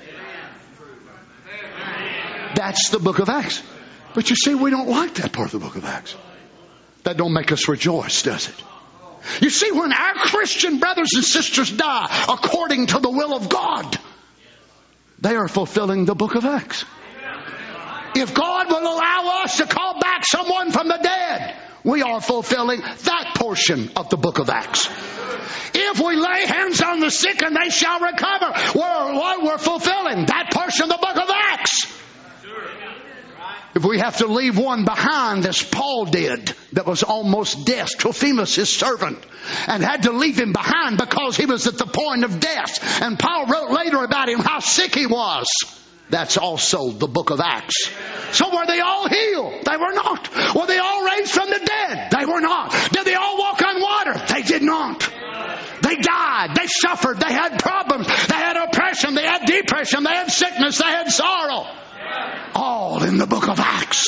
That's the book of Acts. But you see, we don't like that part of the book of Acts. That don't make us rejoice, does it? You see, when our Christian brothers and sisters die according to the will of God, they are fulfilling the book of Acts. If God will allow us to call back someone from the dead, we are fulfilling that portion of the book of Acts. If we lay hands on the sick and they shall recover, we're, we're fulfilling that portion of the book of Acts. If we have to leave one behind, as Paul did, that was almost death, Trophimus, his servant, and had to leave him behind because he was at the point of death. And Paul wrote later about him how sick he was. That's also the book of Acts. So were they all healed? They were not. Were they all raised from the dead? They were not. Did they all walk on water? They did not. They died. They suffered. They had problems. They had oppression. They had depression. They had sickness. They had sorrow. All in the book of Acts.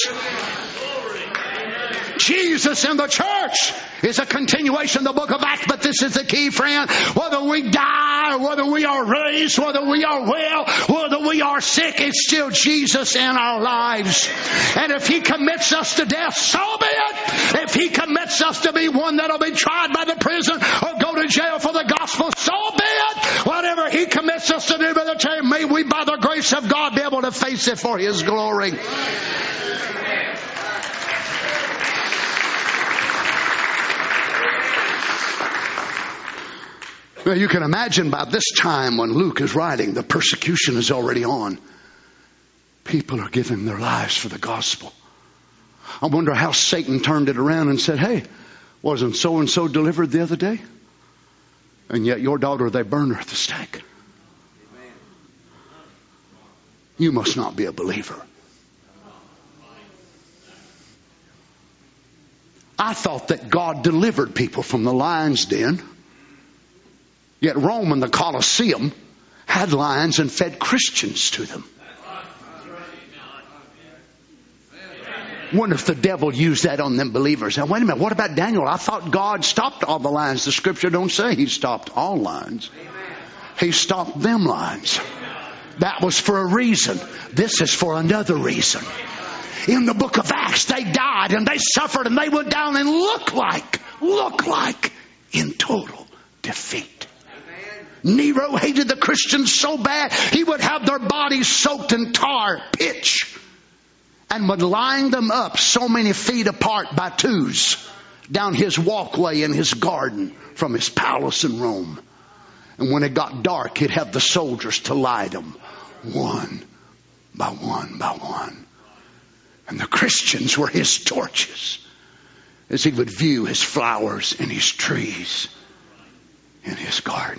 Jesus in the church is a continuation of the book of Acts. But this is the key, friend. Whether we die or whether we are raised, whether we are well, whether we are sick, it's still Jesus in our lives. And if He commits us to death, so be it. If He commits us to be one that'll be tried by the prison or go to jail for the gospel, so be it. Whatever He commits us to do, Brother Terry, may we by the grace of God be able to face it for His glory. Well, you can imagine by this time when Luke is writing, the persecution is already on. People are giving their lives for the gospel. I wonder how Satan turned it around and said, hey, wasn't so-and-so delivered the other day? And yet your daughter, they burned her at the stake. You must not be a believer. I thought that God delivered people from the lion's den. Yet Rome and the Colosseum had lions and fed Christians to them. Wonder if the devil used that on them believers. Now, wait a minute. What about Daniel? I thought God stopped all the lions. The scripture don't say He stopped all lions. He stopped them lions. That was for a reason. This is for another reason. In the book of Acts, they died and they suffered and they went down and looked like, looked like in total defeat. Nero hated the Christians so bad, he would have their bodies soaked in tar, pitch, and would line them up so many feet apart by twos down his walkway in his garden from his palace in Rome. And when it got dark, he'd have the soldiers to light them one by one by one. And the Christians were his torches as he would view his flowers and his trees in his garden.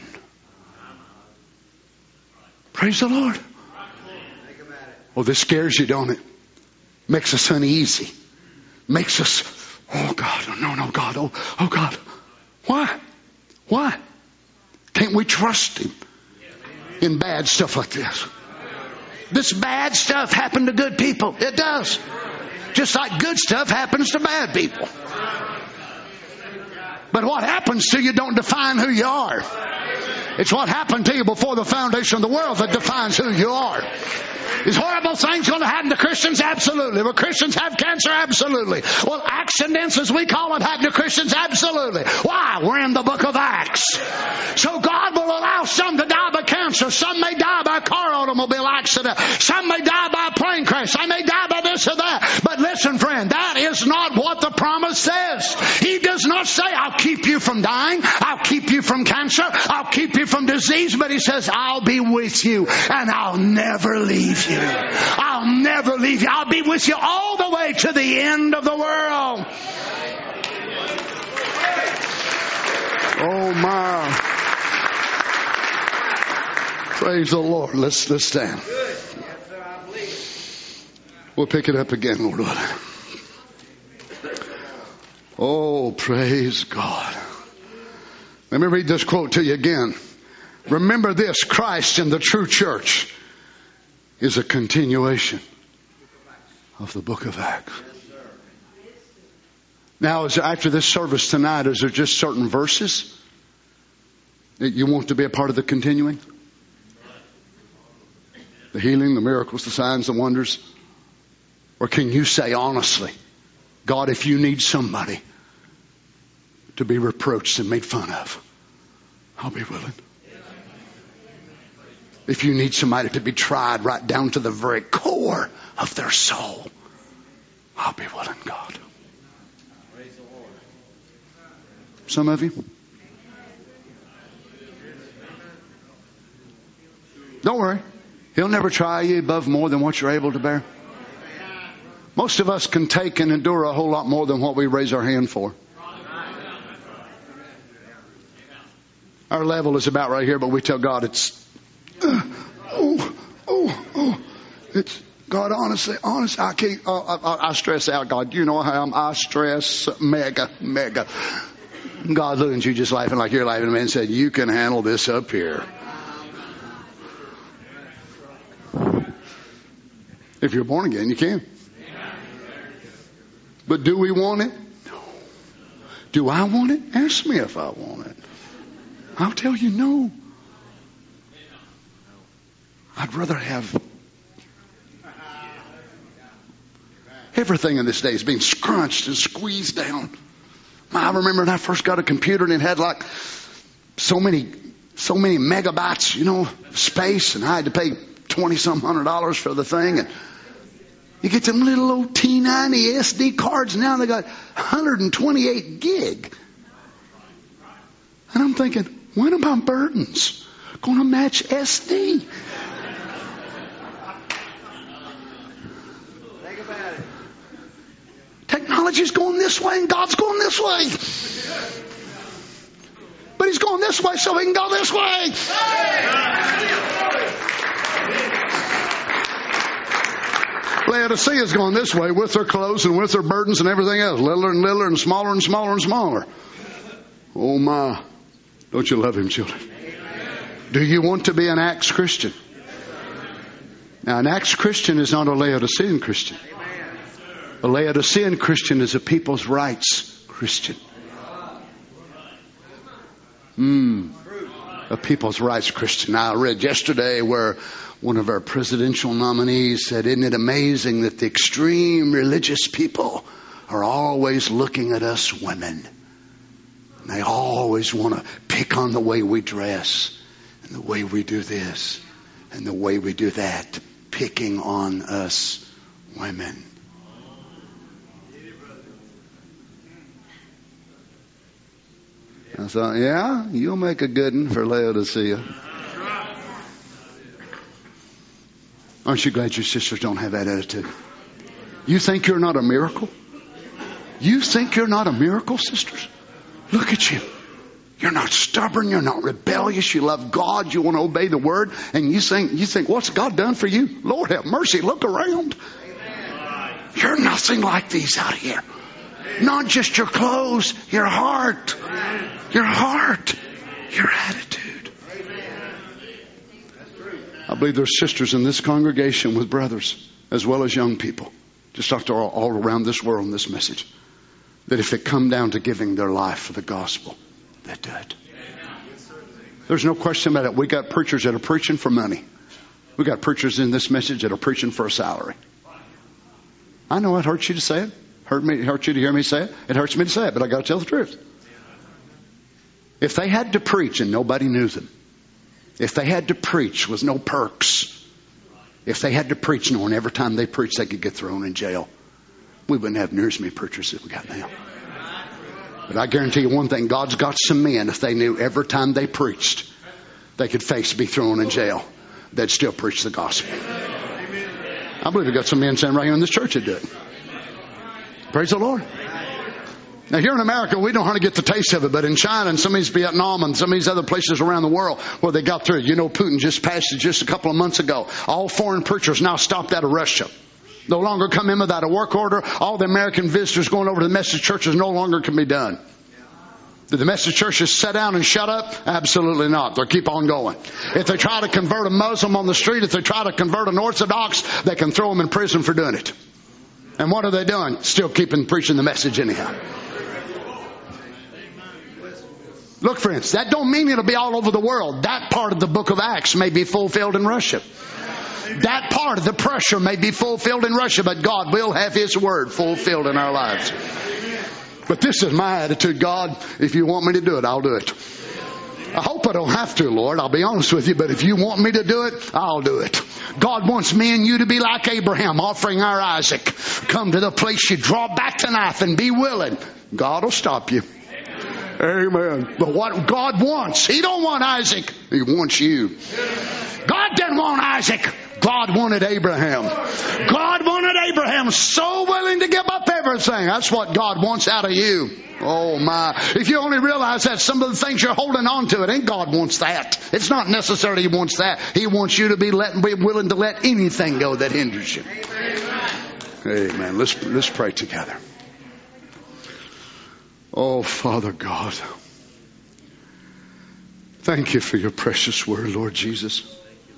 Praise the Lord. Oh, this scares you, don't it? Makes us uneasy. Makes us, oh God, no, no, God, oh, oh God. Why? Why? Can't we trust Him in bad stuff like this? This bad stuff happened to good people. It does. Just like good stuff happens to bad people. But what happens to you don't define who you are. It's what happened to you before the foundation of the world that defines who you are. Is horrible things going to happen to Christians? Absolutely. Will Christians have cancer? Absolutely. Well, accidents, as we call them, happen to Christians? Absolutely. Why? We're in the book of Acts. So God will allow some to die by cancer. Some may die by a car automobile accident. Some may die by a plane crash. Some may die by promise says. He does not say, I'll keep you from dying. I'll keep you from cancer. I'll keep you from disease. But He says, I'll be with you and I'll never leave you. I'll never leave you. I'll be with you all the way to the end of the world. Oh my. Praise the Lord. Let's, let's stand. We'll pick it up again, Lord willing. Oh, praise God. Let me read this quote to you again. Remember this, Christ in the true church is a continuation of the book of Acts. Now, is after this service tonight, is there just certain verses that you want to be a part of the continuing? The healing, the miracles, the signs, the wonders? Or can you say honestly, God, if you need somebody to be reproached and made fun of, I'll be willing. If you need somebody to be tried right down to the very core of their soul, I'll be willing, God. Some of you. Don't worry. He'll never try you above more than what you're able to bear. Most of us can take and endure a whole lot more than what we raise our hand for. Our level is about right here, but we tell God it's, uh, oh, oh, oh, it's, God, honestly, honestly, I can't, uh, I, I stress out, God. You know how I'm, I stress mega, mega. God looking at you just laughing like you're laughing at me and said, you can handle this up here. If you're born again, you can. But do we want it? No. Do I want it? Ask me if I want it. I'll tell you no. I'd rather have everything in this day is being scrunched and squeezed down. I remember when I first got a computer and it had like so many, so many megabytes, you know, space, and I had to pay twenty some hundred dollars for the thing. And you get them little old T ninety S D cards now. They got one hundred twenty-eight gig. And I'm thinking, when are my burdens going to match S D? Think about it. Technology's going this way and God's going this way. But He's going this way so He can go this way. Laodicea's going this way with their clothes and with their burdens and everything else. Littler and littler and smaller and smaller and smaller. Oh my. Don't you love Him, children? Do you want to be an Acts Christian? Now, an Acts Christian is not a Laodicean Christian. A Laodicean Christian is a people's rights Christian. Hmm. A people's rights Christian. Now, I read yesterday where one of our presidential nominees said, isn't it amazing that the extreme religious people are always looking at us women? And they always want to pick on the way we dress and the way we do this and the way we do that. Picking on us women. I thought, yeah, you'll make a good one for Laodicea. Aren't you glad your sisters don't have that attitude? You think you're not a miracle? You think you're not a miracle, sisters? Look at you. You're not stubborn. You're not rebellious. You love God. You want to obey the word. And you think, you think, what's God done for you? Lord have mercy. Look around. You're nothing like these out here. Not just your clothes, your heart. Your heart. Your attitude. I believe there's sisters in this congregation with brothers as well as young people, just after all, all around this world in this message, that if it come down to giving their life for the gospel, they do it. There's no question about it. We got preachers that are preaching for money. We got preachers in this message that are preaching for a salary. I know it hurts you to say it. Hurt me, it hurts you to hear me say it. It hurts me to say it, but I got to tell the truth. If they had to preach and nobody knew them, if they had to preach with no perks, if they had to preach knowing every time they preached they could get thrown in jail, we wouldn't have near as many preachers as we got now. But I guarantee you one thing, God's got some men, if they knew every time they preached, they could face to be thrown in jail, they'd still preach the gospel. I believe we've got some men standing right here in this church that do it. Praise the Lord. Now here in America, we don't hardly get the taste of it, but in China and some of these Vietnam and some of these other places around the world where they got through it. You know, Putin just passed it just a couple of months ago. All foreign preachers now stopped out of Russia. No longer come in without a work order. All the American visitors going over to the message churches no longer can be done. Did the message churches sit down and shut up? Absolutely not. They'll keep on going. If they try to convert a Muslim on the street, if they try to convert an Orthodox, they can throw them in prison for doing it. And what are they doing? Still keeping preaching the message anyhow. Look, friends, that don't mean it'll be all over the world. That part of the book of Acts may be fulfilled in Russia. That part of the pressure may be fulfilled in Russia, but God will have His word fulfilled in our lives. But this is my attitude, God. If you want me to do it, I'll do it. I hope I don't have to, Lord. I'll be honest with you. But if you want me to do it, I'll do it. God wants me and you to be like Abraham, offering our Isaac. Come to the place you draw back the knife and be willing. God will stop you. Amen. But what God wants, He don't want Isaac. He wants you. God didn't want Isaac. God wanted Abraham. God wanted Abraham so willing to give up everything. That's what God wants out of you. Oh my. If you only realize that some of the things you're holding on to, it ain't God wants that. It's not necessarily He wants that. He wants you to be let, be willing to let anything go that hinders you. Amen. Let's, let's pray together. Oh, Father God. Thank you for your precious word, Lord Jesus.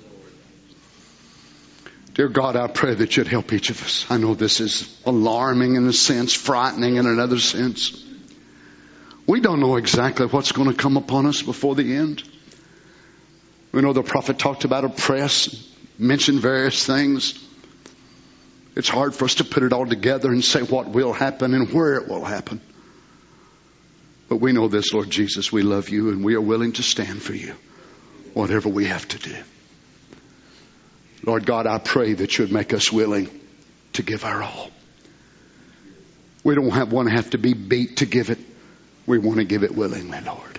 Dear God, I pray that you'd help each of us. I know this is alarming in a sense, frightening in another sense. We don't know exactly what's going to come upon us before the end. We know the prophet talked about oppress, mentioned various things. It's hard for us to put it all together and say what will happen and where it will happen. But we know this, Lord Jesus, we love you and we are willing to stand for you, whatever we have to do. Lord God, I pray that you'd make us willing to give our all. We don't have, want to have to be beat to give it. We want to give it willingly, Lord.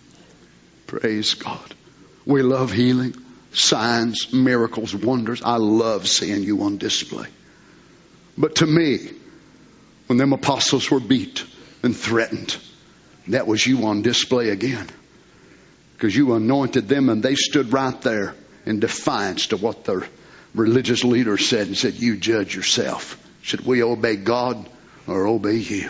Praise God. We love healing, signs, miracles, wonders. I love seeing you on display. But to me, when them apostles were beat and threatened, that was you on display again. Because you anointed them and they stood right there in defiance to what the religious leaders said and said, you judge yourself. Should we obey God or obey you?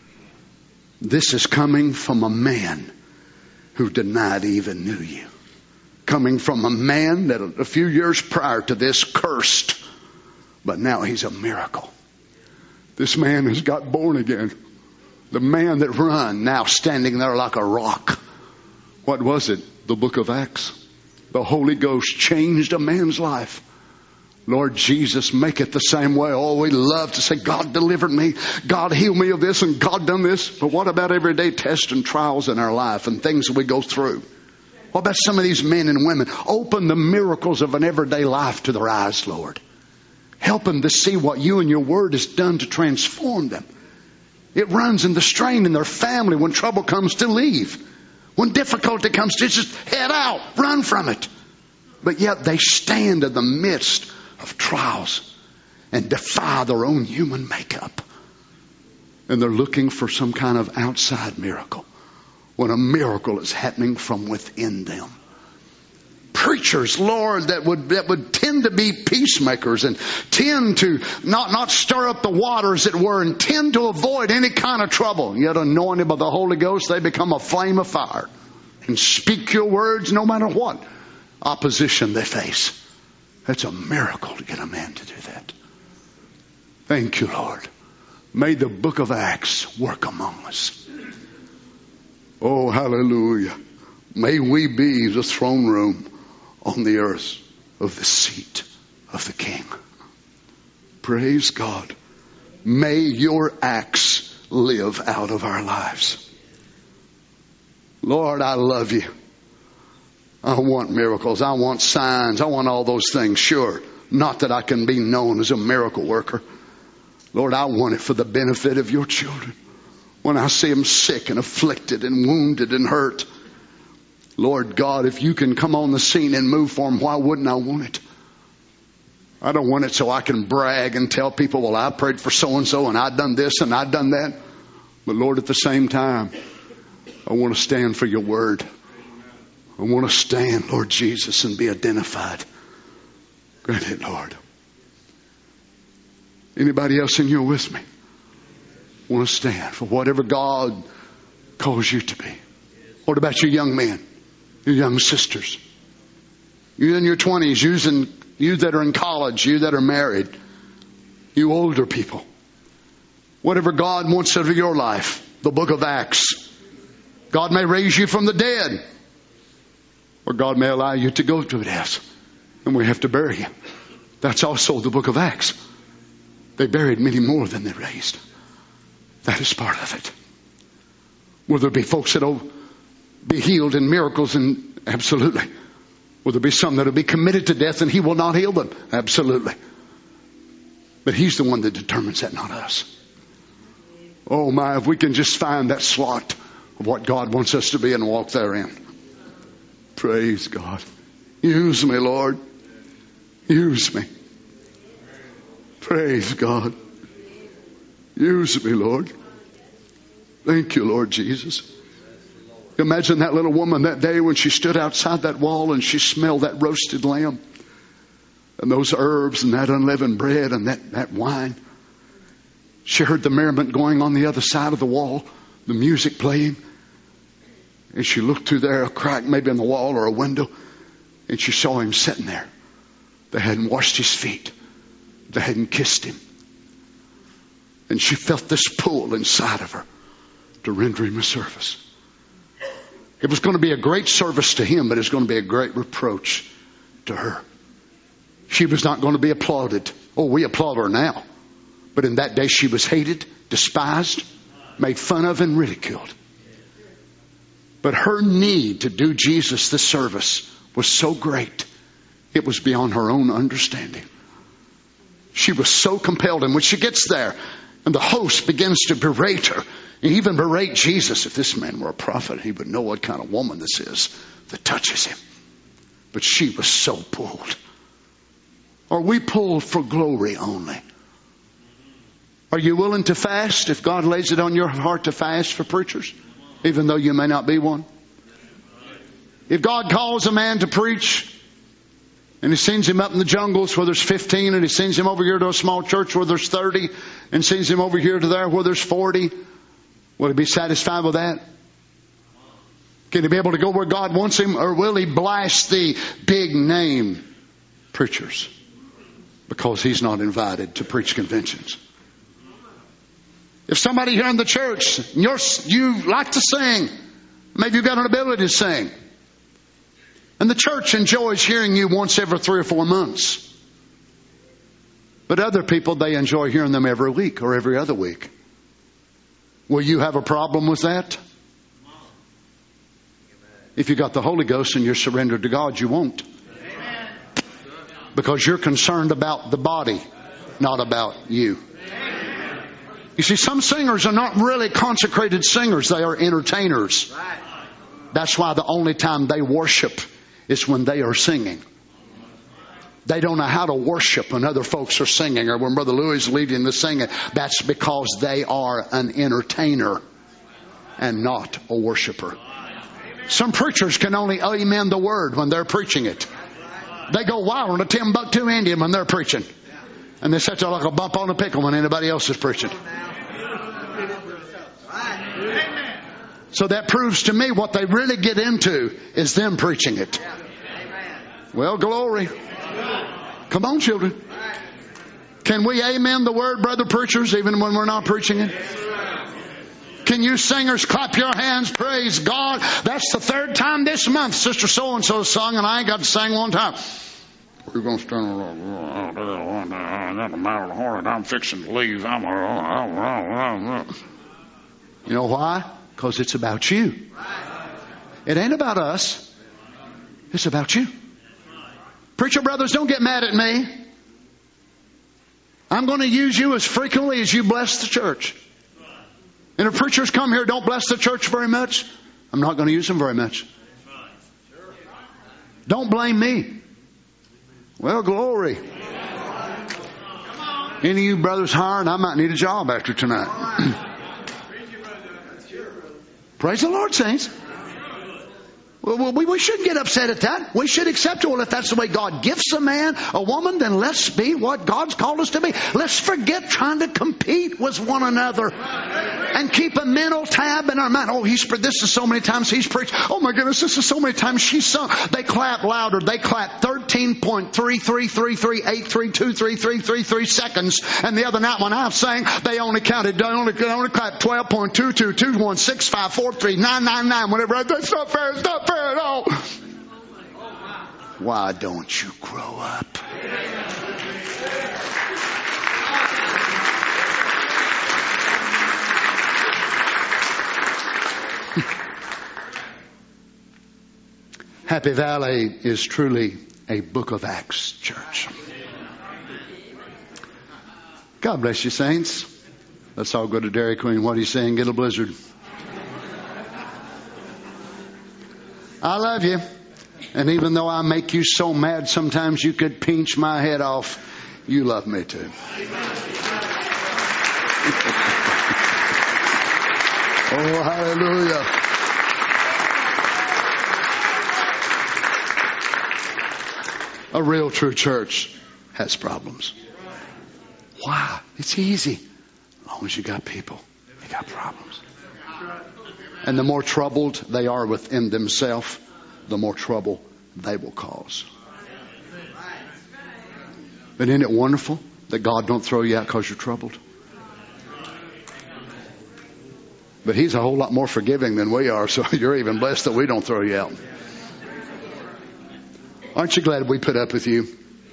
This is coming from a man who denied he even knew you. Coming from a man that a few years prior to this cursed, but now he's a miracle. This man has got born again. The man that run now standing there like a rock. What was it? The book of Acts. The Holy Ghost changed a man's life. Lord Jesus, make it the same way. Oh, we love to say, God delivered me. God healed me of this and God done this. But what about everyday tests and trials in our life and things that we go through? What about some of these men and women? Open the miracles of an everyday life to their eyes, Lord. Help them to see what you and your word has done to transform them. It runs in the strain in their family when trouble comes to leave. When difficulty comes to just head out, run from it. But yet they stand in the midst of trials and defy their own human makeup. And they're looking for some kind of outside miracle when a miracle is happening from within them. Preachers, Lord, that would that would tend to be peacemakers and tend to not, not stir up the water, as it were, and tend to avoid any kind of trouble. Yet anointed by the Holy Ghost, they become a flame of fire and speak your words no matter what opposition they face. That's a miracle to get a man to do that. Thank you, Lord. May the book of Acts work among us. Oh, hallelujah. May we be the throne room on the earth of the seat of the King. Praise God. May your acts live out of our lives. Lord, I love you. I want miracles. I want signs. I want all those things. Sure. Not that I can be known as a miracle worker. Lord, I want it for the benefit of your children. when I see them sick and afflicted and wounded and hurt. Lord God, if you can come on the scene and move for them, why wouldn't I want it? I don't want it so I can brag and tell people, well, I prayed for so-and-so and I done this and I done that. But Lord, at the same time, I want to stand for your word. I want to stand, Lord Jesus, and be identified. Grant it, Lord. Anybody else in here with me? I want to stand for whatever God calls you to be. What about you young men? You young sisters? You in your twenties, you, in, you that are in college, you that are married, you older people. Whatever God wants out of your life, the book of Acts. God may raise you from the dead, or God may allow you to go to death, and we have to bury you. That's also the book of Acts. They buried many more than they raised. That is part of it. Will there be folks that will be healed in miracles? And absolutely. Will there be some that will be committed to death and he will not heal them? Absolutely. But he's the one that determines that, not us. Oh my, if we can just find that slot of what God wants us to be and walk therein. Praise God. Use me, Lord. Use me. Praise God. Use me, Lord. Thank you, Lord Jesus. Imagine that little woman that day when she stood outside that wall and she smelled that roasted lamb and those herbs and that unleavened bread and that, that wine. She heard the merriment going on the other side of the wall, the music playing. And she looked through there, a crack maybe in the wall or a window, and she saw him sitting there. They hadn't washed his feet. They hadn't kissed him. And she felt this pull inside of her to render him a service. It was going to be a great service to him, but it was going to be a great reproach to her. She was not going to be applauded. Oh, we applaud her now. But in that day she was hated, despised, made fun of, and ridiculed. But her need to do Jesus this service was so great, it was beyond her own understanding. She was so compelled. And when she gets there and the host begins to berate her, and even berate Jesus, if this man were a prophet, he would know what kind of woman this is that touches him. But she was so pulled. Are we pulled for glory only? Are you willing to fast if God lays it on your heart to fast for preachers, even though you may not be one? If God calls a man to preach and he sends him up in the jungles where there's fifteen, and he sends him over here to a small church where there's thirty, and sends him over here to there where there's forty, will he be satisfied with that? Can he be able to go where God wants him, or will he blast the big name preachers because he's not invited to preach conventions? If somebody here in the church, and you're, you like to sing, maybe you've got an ability to sing, and the church enjoys hearing you once every three or four months. But other people, they enjoy hearing them every week or every other week. Will you have a problem with that? If you got the Holy Ghost and you're surrendered to God, you won't. Because you're concerned about the body, not about you. You see, some singers are not really consecrated singers. They are entertainers. That's why the only time they worship is when they are singing. They don't know how to worship when other folks are singing, or when Brother Louis is leading the singing. That's because they are an entertainer and not a worshiper. Some preachers can only amen the word when they're preaching it. They go wild on a Timbuktu Indian when they're preaching. And they set you like a bump on a pickle when anybody else is preaching. So that proves to me what they really get into is them preaching it. Well, glory. Come on, children. Can we amen the word, brother preachers, even when we're not preaching it? Can you singers clap your hands? Praise God. That's the third time this month Sister So-and-so sung, and I ain't got to sing one time. We're going to stand around. I'm fixing to leave. I'm You know why? Because it's about you. It ain't about us. It's about you. Preacher brothers, don't get mad at me. I'm going to use you as frequently as you bless the church. And if preachers come here don't bless the church very much, I'm not going to use them very much. Don't blame me. Well, glory. Any of you brothers hired, I might need a job after tonight. Praise the Lord, saints. Well, we, we shouldn't get upset at that. We should accept it. Well, if that's the way God gifts a man, a woman, then let's be what God's called us to be. Let's forget trying to compete with one another and keep a mental tab in our mind. Oh, he's this is so many times he's preached. Oh my goodness, this is so many times she's sung. They clap louder. They clap thirteen point three three three three eight three two three three three three seconds. And the other night when I sang, they only counted. They only, they only clapped twelve point two two two one six five four three nine nine nine. Whatever. That's not fair. It's not fair at all. Why don't you grow up? Happy Valley is truly a Book of Acts church. God bless you, saints. Let's all go to Dairy Queen. What are you saying? Get a blizzard. I love you. And even though I make you so mad, sometimes you could pinch my head off. You love me too. Oh, hallelujah. A real true church has problems. Why? It's easy. As long as you got people, you got problems. And the more troubled they are within themselves, the more trouble they will cause. But isn't it wonderful that God don't throw you out because you're troubled? But He's a whole lot more forgiving than we are, so you're even blessed that we don't throw you out. Aren't you glad we put up with you?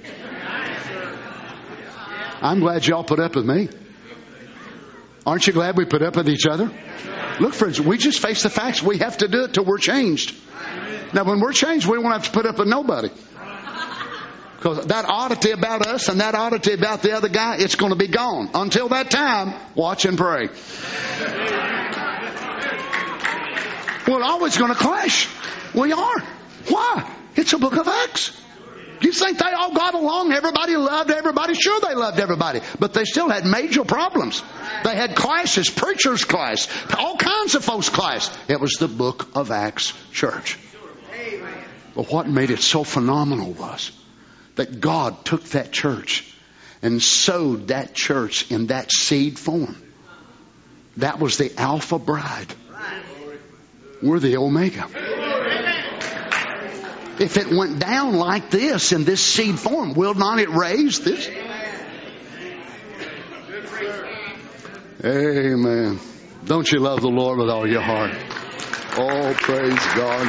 I'm glad y'all put up with me. Aren't you glad we put up with each other? Look, friends, we just face the facts. We have to do it till we're changed. Now, when we're changed, we won't have to put up with nobody. Because that oddity about us and that oddity about the other guy, it's going to be gone. Until that time, watch and pray. We're always going to clash. We are. Why? It's a book of Acts. You think they all got along? Everybody loved everybody? Sure, they loved everybody. But they still had major problems. They had clashes, preachers' class, all kinds of folks' class. It was the book of Acts church. But what made it so phenomenal was that God took that church and sowed that church in that seed form. That was the Alpha bride. We're the Omega. If it went down like this in this seed form, will not it raise this? Amen. Don't you love the Lord with all your heart? Oh, praise God.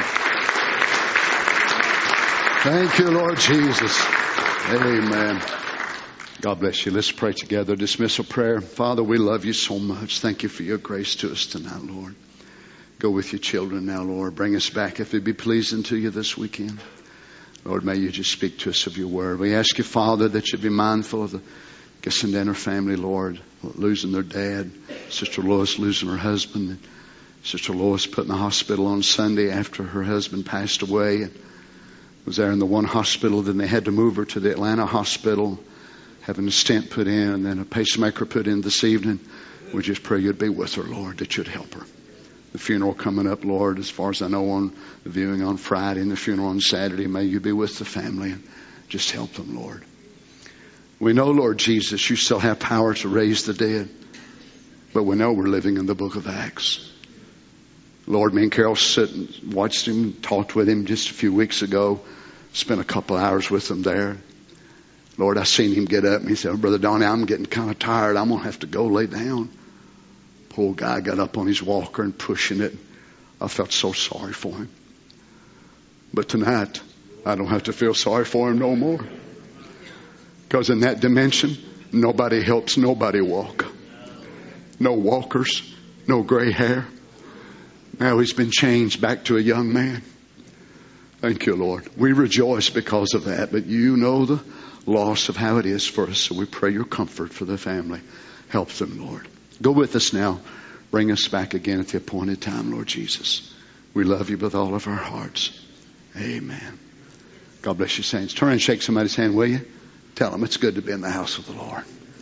Thank you, Lord Jesus. Amen. God bless you. Let's pray together. Dismissal prayer. Father, we love you so much. Thank you for your grace to us tonight, Lord. Go with your children now, Lord. Bring us back if it be pleasing to you this weekend. Lord, may you just speak to us of your word. We ask you, Father, that you be mindful of the Gissendaner family, Lord, losing their dad. Sister Lois losing her husband. Sister Lois put in the hospital on Sunday after her husband passed away. And was there in the one hospital. Then they had to move her to the Atlanta hospital, having a stent put in and then a pacemaker put in this evening. We just pray you'd be with her, Lord, that you'd help her. The funeral coming up, Lord, as far as I know, on the viewing on Friday and the funeral on Saturday. May you be with the family and just help them, Lord. We know, Lord Jesus, you still have power to raise the dead. But we know we're living in the book of Acts. Lord, me and Carol sit and watched him, talked with him just a few weeks ago. Spent a couple hours with him there. Lord, I seen him get up and he said, oh, Brother Donnie, I'm getting kind of tired. I'm going to have to go lay down. Poor guy got up on his walker and pushing it. I felt so sorry for him. But tonight, I don't have to feel sorry for him no more. Because in that dimension, nobody helps nobody walk. No walkers, no gray hair. Now he's been changed back to a young man. Thank you, Lord. We rejoice because of that. But you know the loss of how it is for us. So we pray your comfort for the family. Help them, Lord. Go with us now. Bring us back again at the appointed time, Lord Jesus. We love you with all of our hearts. Amen. God bless you, saints. Turn and shake somebody's hand, will you? Tell them it's good to be in the house of the Lord.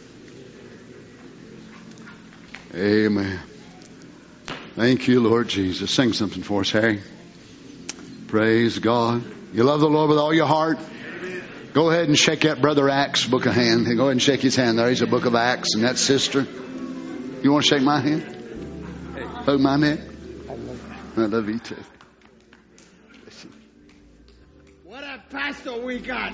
Amen. Thank you, Lord Jesus. Sing something for us, Harry. Praise God. You love the Lord with all your heart? Go ahead and shake that brother Acts book of hand. Go ahead and shake his hand there. He's a book of Acts. And that sister. You want to shake my hand? Hug my neck? I love you too. What a pastor we got.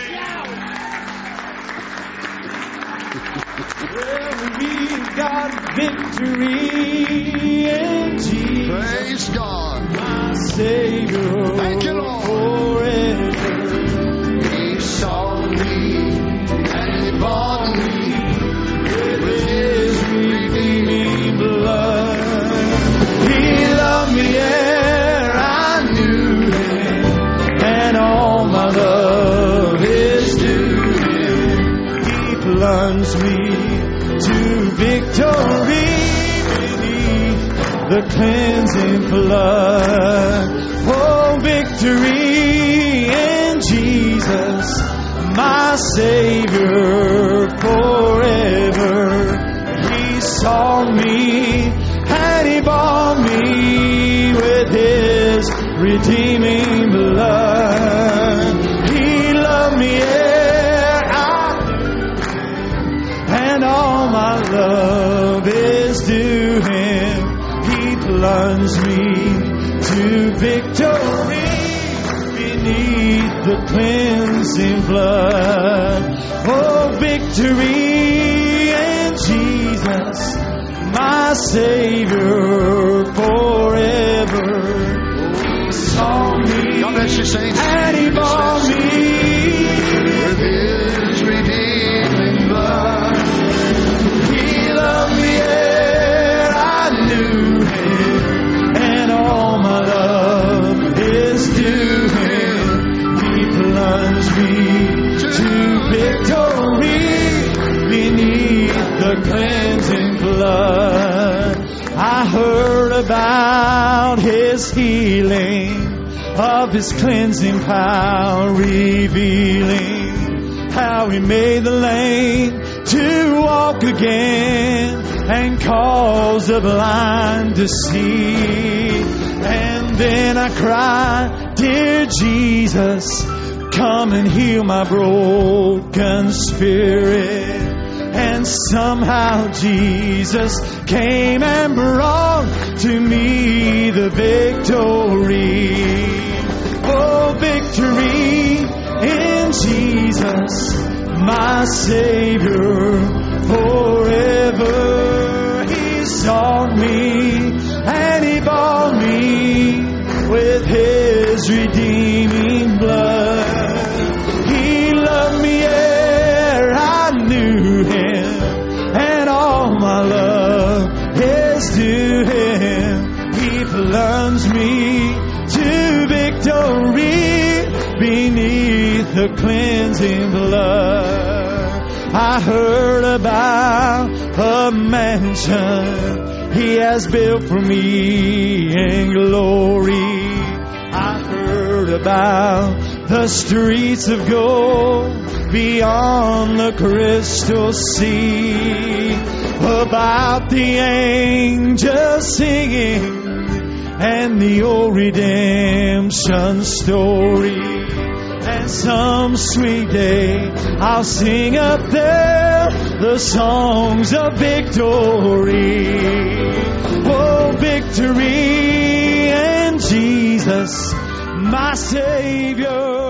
Well, we've got victory in Jesus. Praise God. My Savior. Thank you, Lord. Forever. He saw me and He bought me with His redeeming blood. He loved me ere I knew Him, and all my love is due Him. He plunged me to victory beneath the cleansing flood. Oh, victory in Jesus, my Savior forever. He saw me and He bought me with His redeeming blood. He loved me ere I knew Him, and all my love is due Him. He plunged me to victory beneath the cleansing blood. Oh, victory in Jesus, my Savior forever. He saw me, God bless you, saints. and He bought me With His redeeming blood. He loved me ere I knew Him, and all my love is due Him. He plunged me to victory beneath the cleansing blood. I heard about His healing, of His cleansing power revealing how He made the lame to walk again and cause the blind to see. And then I cried, dear Jesus, come and heal my broken spirit. And somehow Jesus came and brought to me the victory. Oh, victory in Jesus, my Savior forever. He sought me and He bought me with His redeeming blood. He loved me ere I knew Him, and all my love is due Him. He plunged me to victory beneath the cleansing blood. I heard about a mansion He has built for me in glory. I heard about the streets of gold beyond the crystal sea, about the angels singing and the old redemption story. And some sweet day I'll sing up there the songs of victory. Oh, victory in Jesus, my Savior